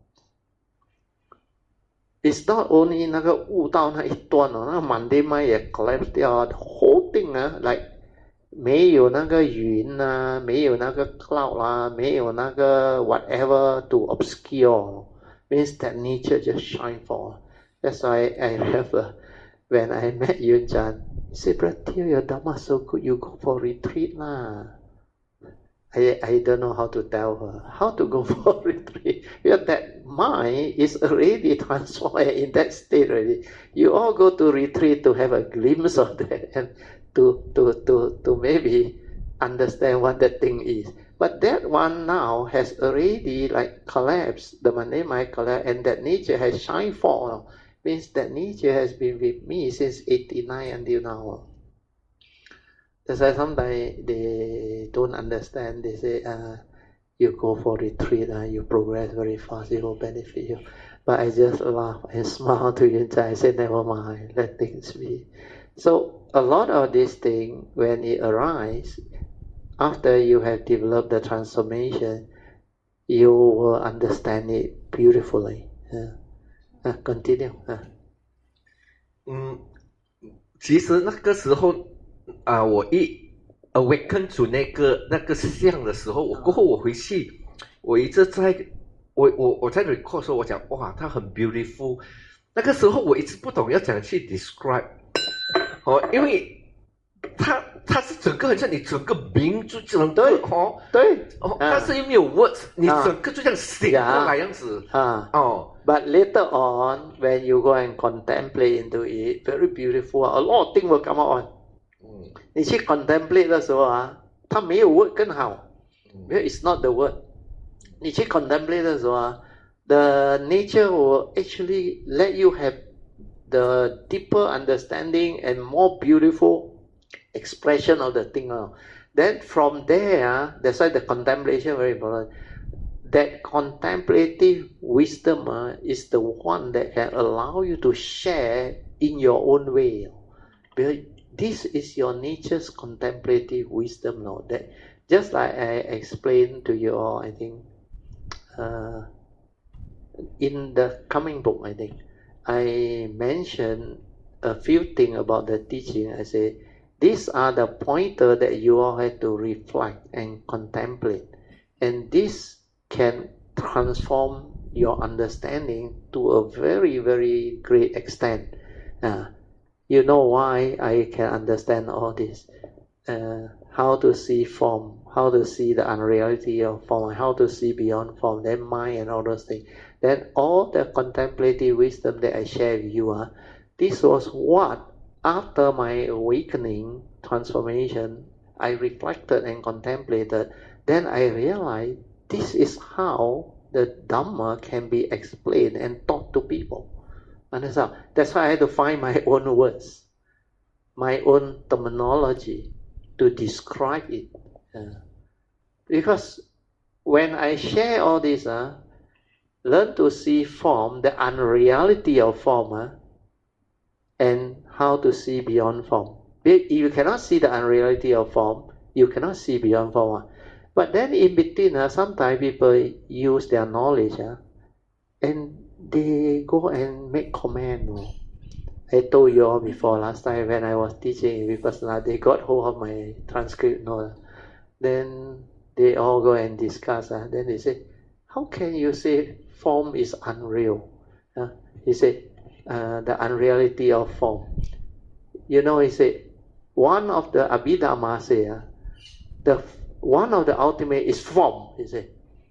It's not only 那个悟到那一段那个 Monday mind 也 collapse 掉 the whole thing like 没有那个云没有那个 cloud 没有那个 whatever to obscure means that nature just shine forth. That's why I remember when I met Yun Chan, he said, Brother, your Dhamma so good, you go for retreat lah. I don't know how to tell her how to go for retreat. Because that mind is already transformed in that state already. You all go to retreat to have a glimpse of that and to maybe understand what that thing is. But that one now has already like collapsed, the Monday mind collapsed, and that nature has shined forth. means that nature has been with me since 89 until now. That's why sometimes they don't understand. They say, you go for retreat, you progress very fast, it will benefit you. But I just laugh and smile to you inside. I say, never mind, let things be. So a lot of these things, when it arises, after you have developed the transformation, you will understand it beautifully. Continue. 其实那个时候我一 awaken to 那个相的时候，我过后我回去，我一直在我在 record 时候，我讲哇，它很 beautiful。那个时候我一直不懂要怎样去 describe，因为它是整个很像你整个名就整个但是又没有 words， 你整个就这样醒过来样子 But later on, when you go and contemplate into it, very beautiful. A lot of things will come out on. 你去 contemplate 的时候它没有 word 更好，因为 it's not the word。你去 contemplate 的时候the nature will actually let you have the deeper understanding and more beautiful expression of the thing. Then from there, that's why the contemplation very important. That contemplative wisdom is the one that can allow you to share in your own way. Because this is your nature's contemplative wisdom now. That just like I explained to you all, I think, in the coming book, I think, I mentioned a few things about the teaching. I say, these are the pointers that you all have to reflect and contemplate. And this can transform your understanding to a very, very great extent. You know why I can understand all this. How to see form, how to see the unreality of form, how to see beyond form, then mind and all those things. Then all the contemplative wisdom that I share with you, this was what, after my awakening, transformation, I reflected and contemplated. Then I realized this is how the Dhamma can be explained and taught to people. Understand? That's why I had to find my own words, my own terminology to describe it. Because when I share all this, learn to see form, the unreality of form, and how to see beyond form. If you cannot see the unreality of form, you cannot see beyond form. But then in between, sometimes people use their knowledge and they go and make comment. I told you all before last time when I was teaching in Vipassana, they got hold of my transcript. Then they all go and discuss. Then they say, how can you say form is unreal? He said, the unreality of form. You know, he said, one of the Abhidhamma say, one of the ultimate is form, he said.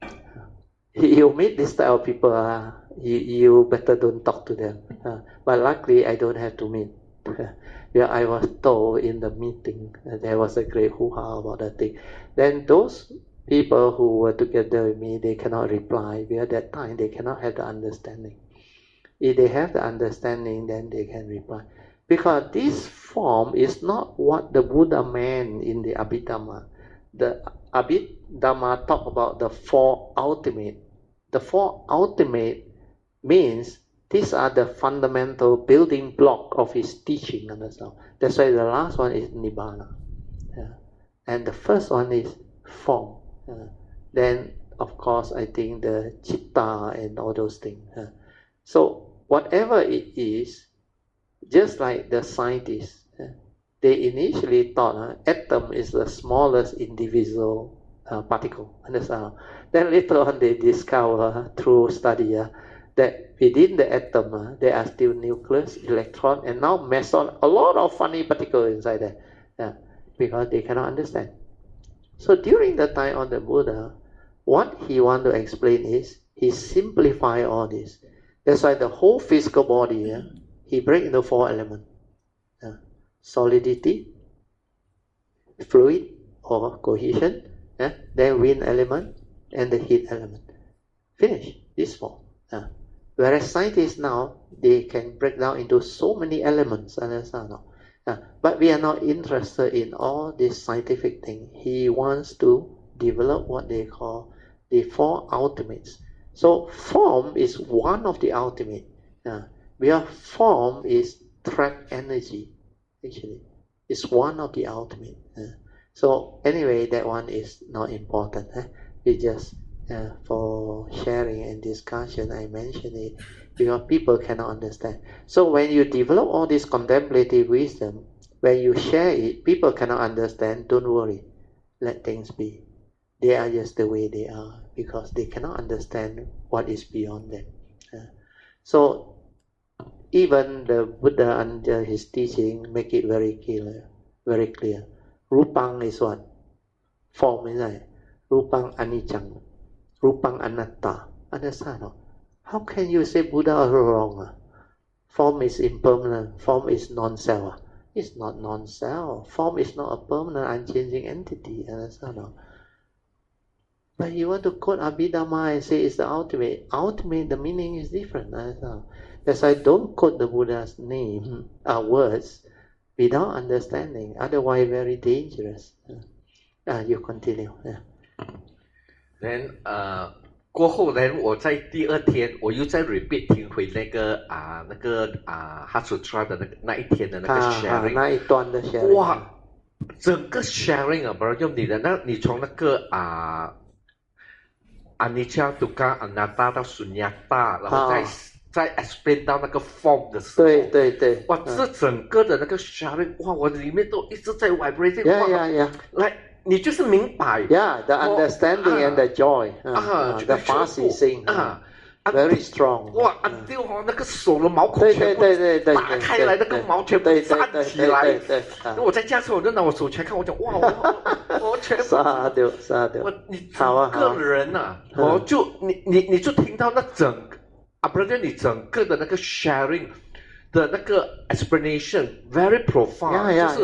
You meet this type of people, you better don't talk to them. But luckily, I don't have to meet. Yeah, I was told in the meeting, there was a great hoo-ha about that thing. Then those people who were together with me, they cannot reply. Because at that time, they cannot have the understanding. If they have the understanding, then they can reply. Because this form is not what the Buddha meant in the Abhidhamma. The Abhidhamma talk about the four ultimate. The four ultimate means these are the fundamental building block of his teaching. Understand? That's why the last one is Nibbana. And the first one is form. Then, of course, I think the Chitta and all those things. So, whatever it is, just like the scientists, they initially thought atom is the smallest indivisible particle. Understand? Then later on they discover through study that within the atom there are still nucleus, electron, and now meson, a lot of funny particles inside there, because they cannot understand. So during the time of the Buddha, what he want to explain is he simplify all this. That's why the whole physical body he break into four elements. Solidity, fluid or cohesion, then wind element and the heat element. Finish, this four. Whereas scientists now, they can break down into so many elements, understand? But we are not interested in all this scientific thing. He wants to develop what they call the four ultimates. So form is one of the ultimate. Where form is trapped energy, actually. It's one of the ultimate. So anyway, that one is not important. We just for sharing and discussion, I mention it because people cannot understand. So when you develop all this contemplative wisdom, when you share it, people cannot understand. Don't worry, let things be. They are just the way they are because they cannot understand what is beyond them. So even the Buddha under his teaching make it very clear, very clear. Rupang is what? Form is right. Rupang anicang. Rupang anatta. Understand? How can you say Buddha is wrong? Form is impermanent. Form is non-self. It's not non-self. Form is not a permanent, unchanging entity. Understand? But you want to quote Abhidhamma and say it's the ultimate. Ultimate, the meaning is different. Understand? That's why don't quote the Buddha's name, words, without understanding. Otherwise, very dangerous. You continue. Then 过后呢，我在第二天我又再 repeat 听回那个Hatsutra 的那一天的那个 sharing， 那一段的 sharing， 哇，整个 sharing 啊，不是用你的，那你从那个Anicca Dukkha Anatta 到 Sunyata， 然后再 explain 到那个 form 的时候， 对， 哇，这整个的那个 sharing， 哇，我里面都一直在 vibrating， 来，你就是明白 the understanding and the joy， the fasting， very strong， 哇 until 那个手的毛孔全部打开来，那个毛全部站起来，我在家时候我就拿我手全看，我讲哇，我全部杀掉， 你整个人啊，我就你就听到那整个不是你整个的那个 sharing 的那个 explanation very profound，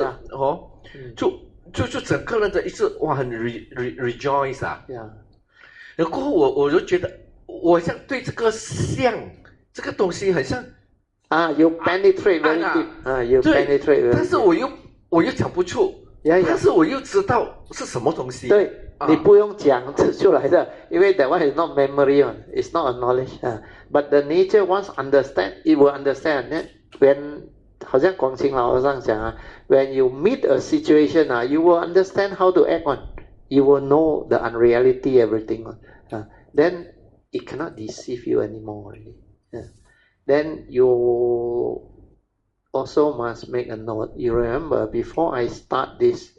就是整个人的一次哇很 rejoice 啊，然后我就觉得我像对这个像这个东西很像 you penetrate very deep， you penetrate very deep， 但是我又讲不出，但是我又知道是什么东西。 对，你不用讲出来的，因为 that one is not memory one， it's not a knowledge，but the nature once understand, it will understand that when 好像广清老和尚讲when you meet a situation you will understand how to act on, you will know the unreality everything then it cannot deceive you anymore already. Then you also must make a note. You remember before I start this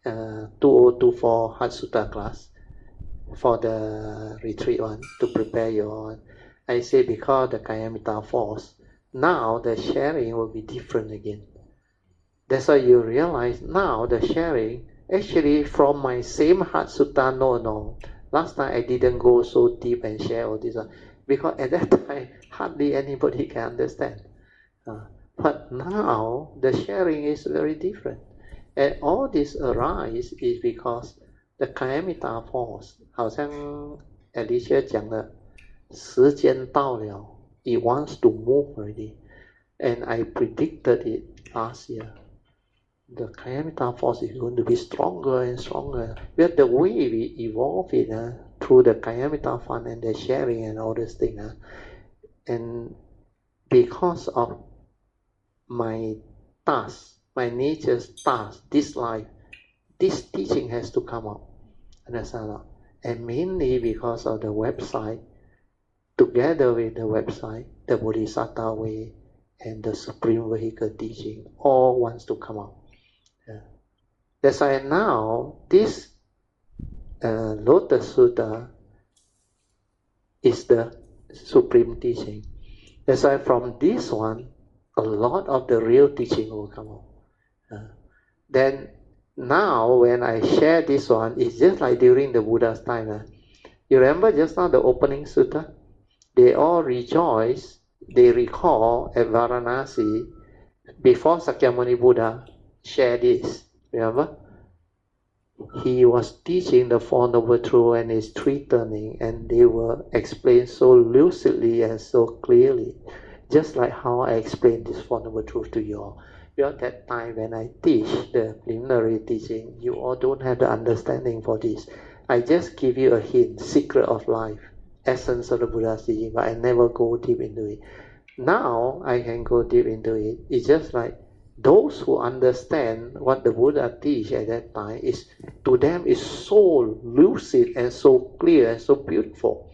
2024 Hatsuta class for the retreat one to prepare you on, I say because the Kayamita force, now the sharing will be different again. That's why you realize now the sharing actually from my same Hatsuta no. Last time I didn't go so deep and share all this because at that time hardly anybody can understand. But now the sharing is very different. And all this arise is because the Kayamita force, 好像 Alicia 讲的，时间到了 it wants to move already. And I predicted it last year. The Kayamita force is going to be stronger and stronger. But the way we evolve it through the Kayamita fund and the sharing and all this thing, and because of my task, my nature's task, this life, this teaching has to come up. Understand? And mainly because of the website, together with the website, the Bodhisattva way and the Supreme Vehicle teaching all wants to come up. That's why now this Lotus Sutta is the supreme teaching. That's why from this one, a lot of the real teaching will come up. Then now when I share this one, it's just like during the Buddha's time. You remember just now the opening sutta? They all rejoice, they recall at Varanasi, before Sakyamuni Buddha share this. Remember? he was teaching the Four Noble Truths and his three turning, and they were explained so lucidly and so clearly, just like how I explained this Four Noble Truths to you all. At that time when I teach the preliminary teaching, you all don't have the understanding for this. I just give you a hint, secret of life, essence of the Buddha's teaching, but I never go deep into it. Now I can go deep into it. It's just like those who understand what the Buddha teach at that time, is to them is so lucid and so clear and so beautiful.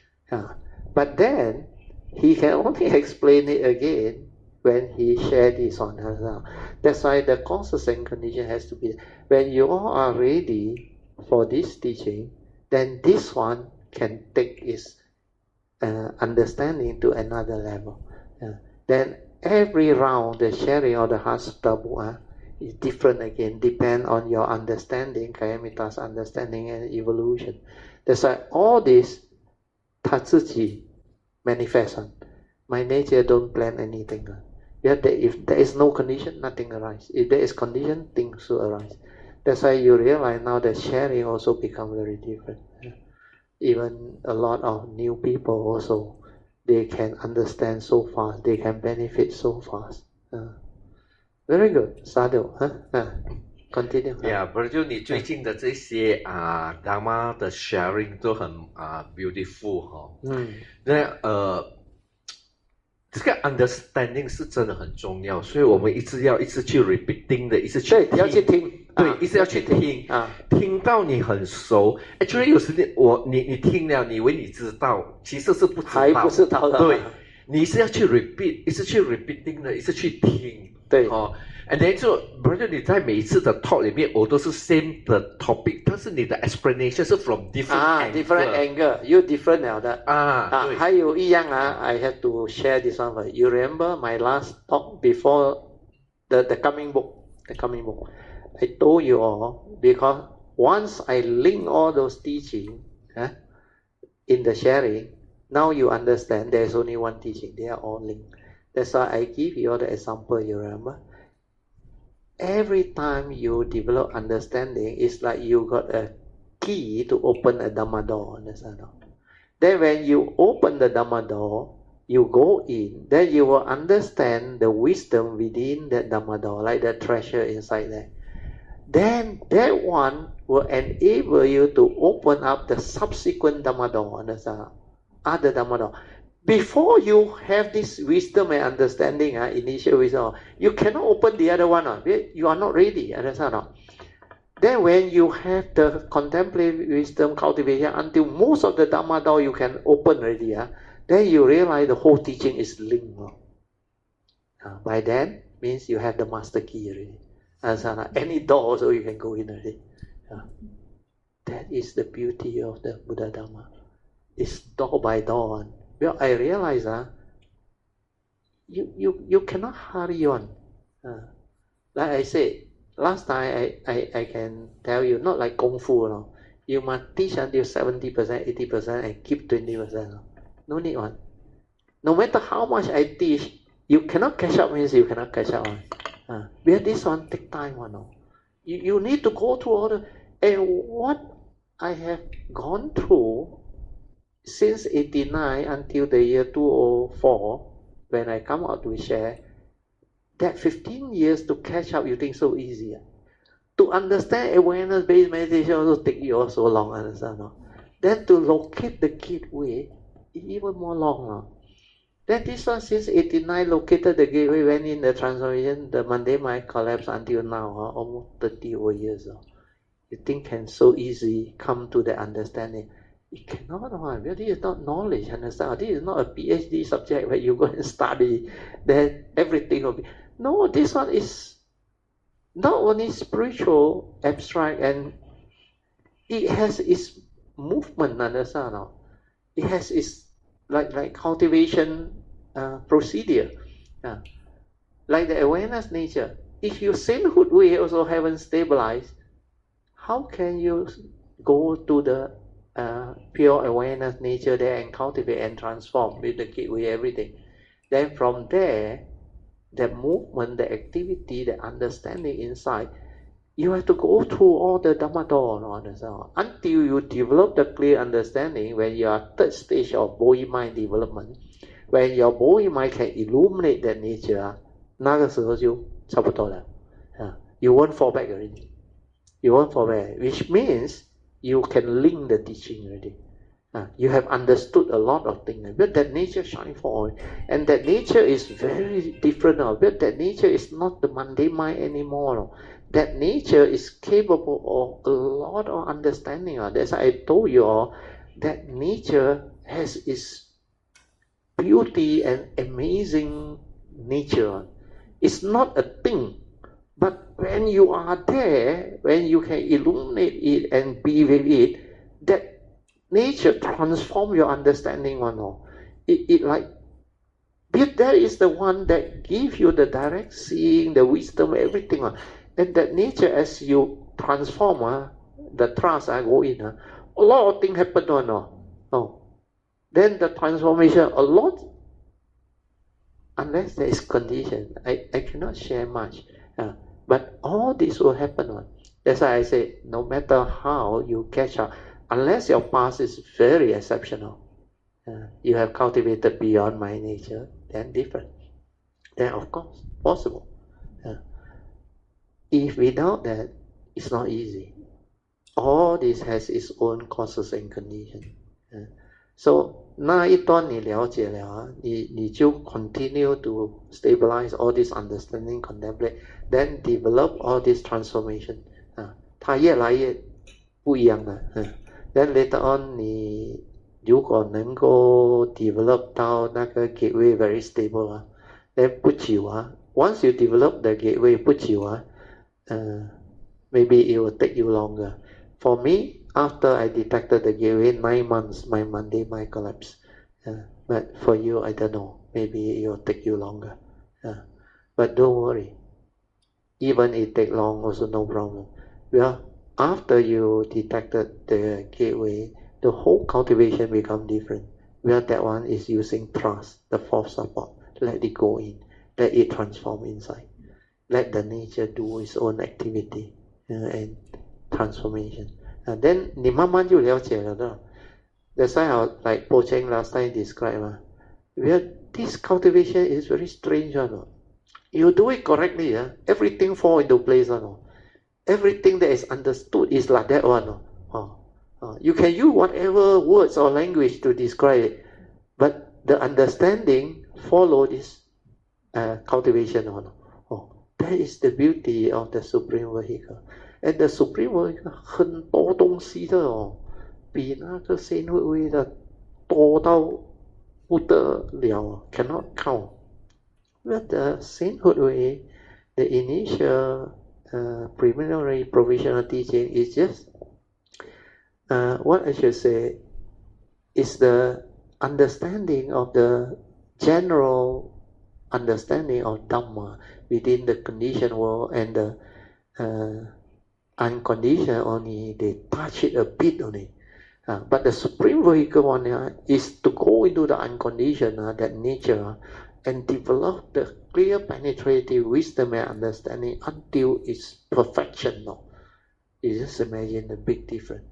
But then he can only explain it again when he shared this on us. That's why the causes and condition has to be. When you all are ready for this teaching, then this one can take its understanding to another level. Then every round, the sharing of the Hasutabuha is different again, depend on your understanding, Kayamita's understanding and evolution. That's why all this Tatsuji manifestation. My nature don't plan anything. If there is no condition, nothing arises. If there is condition, things will arise. That's why you realize now that sharing also become very different. Even a lot of new people also, they can understand so fast, they can benefit so fast. Very good, Sadhu. Continue. Yeah, 不是就你最近的这些Dharma 的 sharing 都很beautiful 哈。那这个 understanding 是真的很重要，所以我们一直去 repeating 的，一直去听， 对，要去听， 对，一直要去听听到你很熟。Actually 有时你听了，你以为你知道，其实是不知道， 还不知道的。 对，你是要去 repeat， 一直去 repeating 的，一直去听， 对 And then 不是你在每一次的 talk 里面，我都是 same 的 topic， 但是你的 explanation 是 from different angle， you different 了的对。 还有一样I have to share this one for you. You remember my last talk before the coming book? I told you all, because once I link all those teachings in the sharing, now you understand there is only one teaching. They are all linked. That's why I give you all the example. You remember? Every time you develop understanding, it's like you got a key to open a Dhamma door. Understand? Then when you open the Dhamma door, you go in, then you will understand the wisdom within that Dhamma door, like the treasure inside there. Then that one will enable you to open up the subsequent Dhamma door. Understand? Other Dhamma door. Before you have this wisdom and understanding, initial wisdom, you cannot open the other one. You are not ready. Understand? Then when you have the contemplative wisdom cultivation, until most of the Dhamma door you can open already, then you realize the whole teaching is linked. By then, means you have the master key already. Understand? Any door also you can go in already. That is the beauty of the Buddha Dhamma. It's door by door. Well, I realize you cannot hurry on. Like I said, last time I can tell you, not like Kung Fu. You must teach until 70%, 80% and keep 20%. No need one. No matter how much I teach, you cannot catch up means you cannot catch up. Because this one take time. You need to go through all the... And what I have gone through since 89 until the year 2004, when I come out to share, that 15 years to catch up, you think so easy. To understand awareness-based meditation also take you so long, understand? Then to locate the gateway, even more long. Then this one, since 89, located the gateway, went in the transformation, the mundane mind collapsed until now, almost 30 over years. You think can so easy come to the understanding. It cannot, because this is not knowledge, understand? This is not a PhD subject where you go and study, then everything will be... No, this one is not only spiritual, abstract, and it has its movement, understand? It has its like cultivation procedure. Like the awareness nature. If your sainthood way also haven't stabilized, how can you go to the pure awareness nature there and cultivate and transform with the gateway, everything? Then from there, the movement, the activity, the understanding inside You have to go through all the Dhamma door until you develop the clear understanding. When you are third stage of body mind development, when your body mind can illuminate that nature, 那个时候就差不多了。You won't fall back already. You won't fall back, which means you can link the teaching already. You have understood a lot of things, but that nature shine forth, and that nature is very different now. But that nature is not the mundane mind anymore. That nature is capable of a lot of understanding. That's why I told you all that nature has its beauty and amazing nature. It's not a thing, but when you are there, when you can illuminate it and be with it, that nature transform your understanding. It like, that is the one that gives you the direct seeing, the wisdom, everything. And that nature, as you transform, the trust go in, a lot of things happen. Then the transformation, a lot, unless there is condition, I cannot share much. But all this will happen. That's why I say, no matter how you catch up, unless your past is very exceptional, you have cultivated beyond my nature, then different. Then of course, possible. If without that, it's not easy. All this has its own causes and conditions. So 那一段你了解了，你就 continue to stabilize all this understanding, contemplate, then develop all this transformation. 它越来越不一样了。Then later on, 你如果能够 develop 到那个 gateway very stable, then 不久once you develop the gateway 不久maybe it will take you longer. For me, after I detected the gateway, 9 months, my mundane mind collapsed. But for you, I don't know. Maybe it will take you longer. But don't worry. Even it take long, also no problem. Well, after you detected the gateway, the whole cultivation become different. Well, that one is using trust, the fourth support. Let it go in. Let it transform inside. Let the nature do its own activity and transformation. And then 你慢慢就了解了的。That's why like Po Cheng last time described, well, this cultivation is very strange. You do it correctly, everything fall into place. Everything that is understood is like that one. You can use whatever words or language to describe it, but the understanding follow this cultivation. That is the beauty of the Supreme Vehicle. And the Supreme Vehicle 很多东西的比那个仙会位的多到不得了 cannot count. But the sainthood way, the initial preliminary provisional teaching is just what I should say is the understanding of the general understanding of Dhamma within the conditioned world, and the unconditioned only they touch it a bit only. But the Supreme Vehicle one is to go into the unconditioned, that nature, and develop the clear penetrative wisdom and understanding until its perfection. You just imagine the big difference.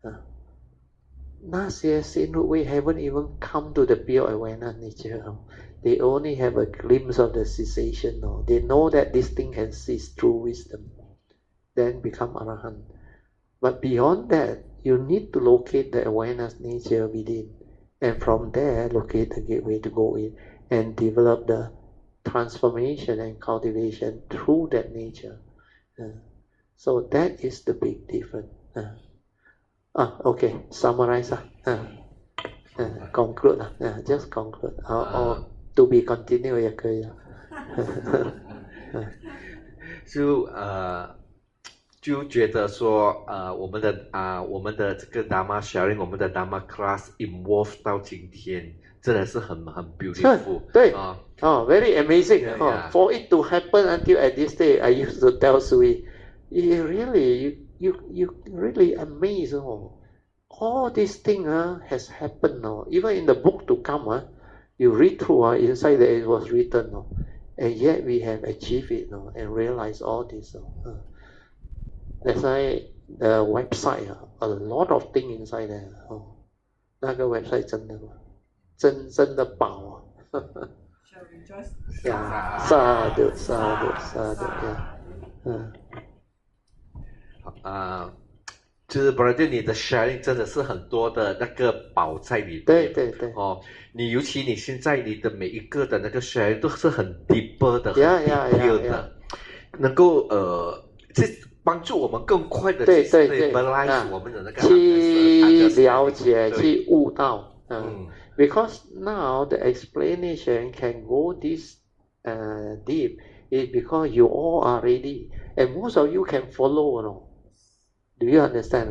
那些 sainthood way haven't even come to the pure awareness nature. They only have a glimpse of the cessation. They know that this thing can cease through wisdom, then become Arahant. But beyond that, you need to locate the awareness nature within, and from there locate the gateway to go in and develop the transformation and cultivation through that nature. So that is the big difference. Okay, summarize. Conclude. Just conclude. Or to be continued 也可以。 就觉得说我们的这个 Dharma sharing， 我们的 Dharma class evolve 到今天，真的是很 beautiful。 对very amazing. For it to happen until at this day, I used to tell Sui, you really amazed. All these things has happened. Even in the book to come, you read through, inside there it was written. And yet we have achieved it and realized all this. That's why the website a lot of things inside there 那个 website 真的真的宝呀，sadhu sadhu sadhu 就是 brother 你的 sharing 真的是很多的那个宝在里面。 对你尤其你现在你的每一个的那个 sharing 都是很 deeper 的，很 detail 的，能够这帮助我们更快的去 stabilize 我们的那个去了解去悟道。Because now the explanation can go this deep is because you all are ready and most of you can follow. Do you understand?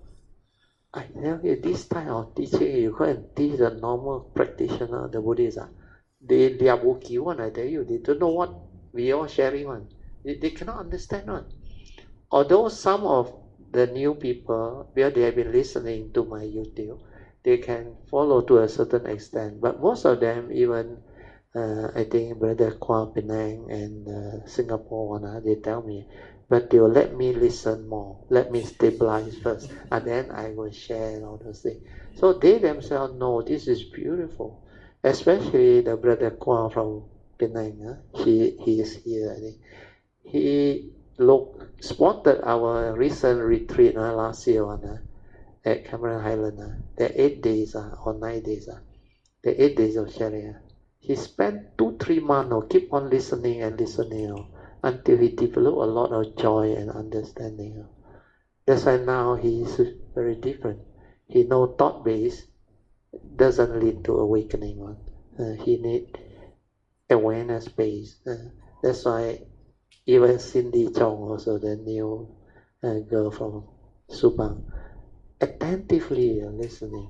I tell you, this type of teaching, you go and teach the normal practitioner, the Buddhists, they are wookie one, I tell you, they don't know what we all sharing one. They cannot understand one. Although some of the new people, where they have been listening to my YouTube, they can follow to a certain extent, but most of them, even I think Brother Kwa Penang and Singapore one, they tell me, but they will let me listen more, let me stabilize first, and then I will share all those things. So they themselves know this is beautiful, especially the Brother Kwa from Penang. He is here, I think. He spotted our recent retreat last year at Cameron Highland. The 8 days or 9 days, the 8 days of sharing. He spent 2-3 months keep on listening and listening until he developed a lot of joy and understanding. That's why now he is very different. He knows thought-based doesn't lead to awakening. He needs awareness-based. That's why even Cindy Chong, also the new girl from Subang, attentively listening.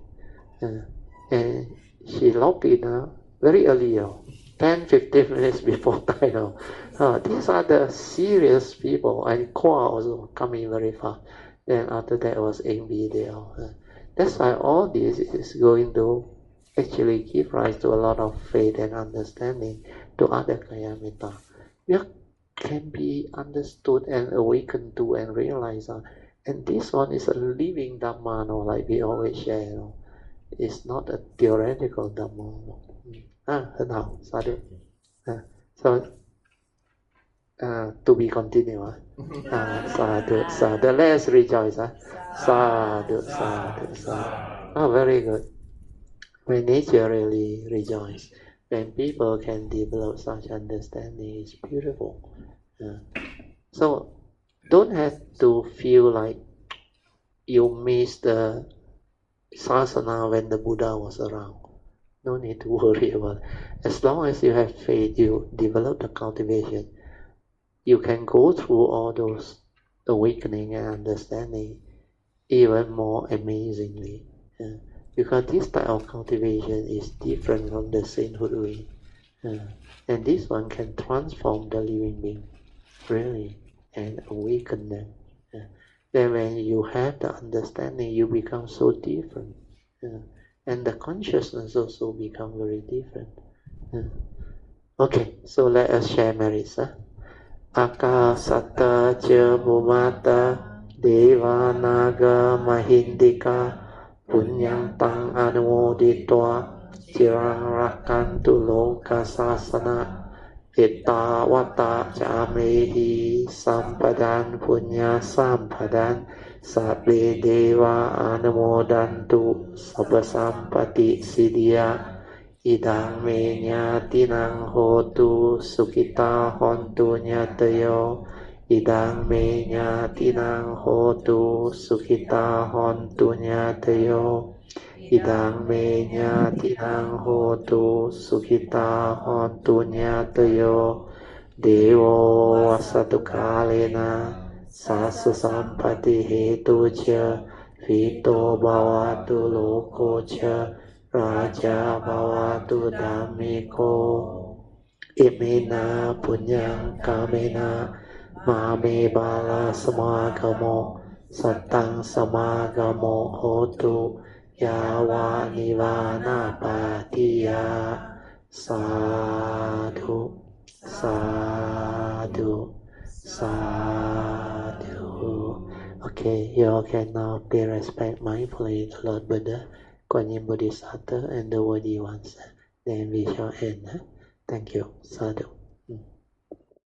And she logged in very early, 10-15 minutes before time. These are the serious people, and Kwa also coming very fast. Then after that was Amy there. That's why all this is going to actually give rise to a lot of faith and understanding to other Kayamita. We can be understood and awakened to and realize. And this one is a living Dhamma, like we always share. It's not a theoretical Dhamma. 很好 sadhu. So to be continued. Sadhu, sadhu. Let's rejoice. Sadhu, sadhu, sadhu. Very good. When nature really rejoice, when people can develop such understanding, it's beautiful. So don't have to feel like you miss the sasana when the Buddha was around. No need to worry about it. As long as you have faith, you develop the cultivation, you can go through all those awakening and understanding even more amazingly. Because this type of cultivation is different from the sainthood way. And this one can transform the living being, really, and awaken them. Then when you have the understanding, you become so different. And the consciousness also become very different. Okay, so let us share merits. Akasata ca bhumata deva naga mahindika punyang tang anumoditwa cirang rakantu loka sasana ittavata camehi sampadan punya sampadan sabbe deva anumodantu sabba sampati siddhya idang me nyatinang hotu sukita hontu nyatayo idang me nyatinang hotu sukita hontu nyatayo idang me nyatinang hotu sukita hontu nyatayo devo vasatu kalena sasu sampati hetu ca vito bhavatu loko ca raja bhavatu dhammiko imena punyang kamena mame bala samagamo satang samagamo hotu yawa nivana patiya sadhu sadhu sadhu Okay, you all can now pay respect mindfully to Lord Buddha, Kuan Yin Bodhisattva, and the worthy ones. Then we shall end. Thank you. Sadhu.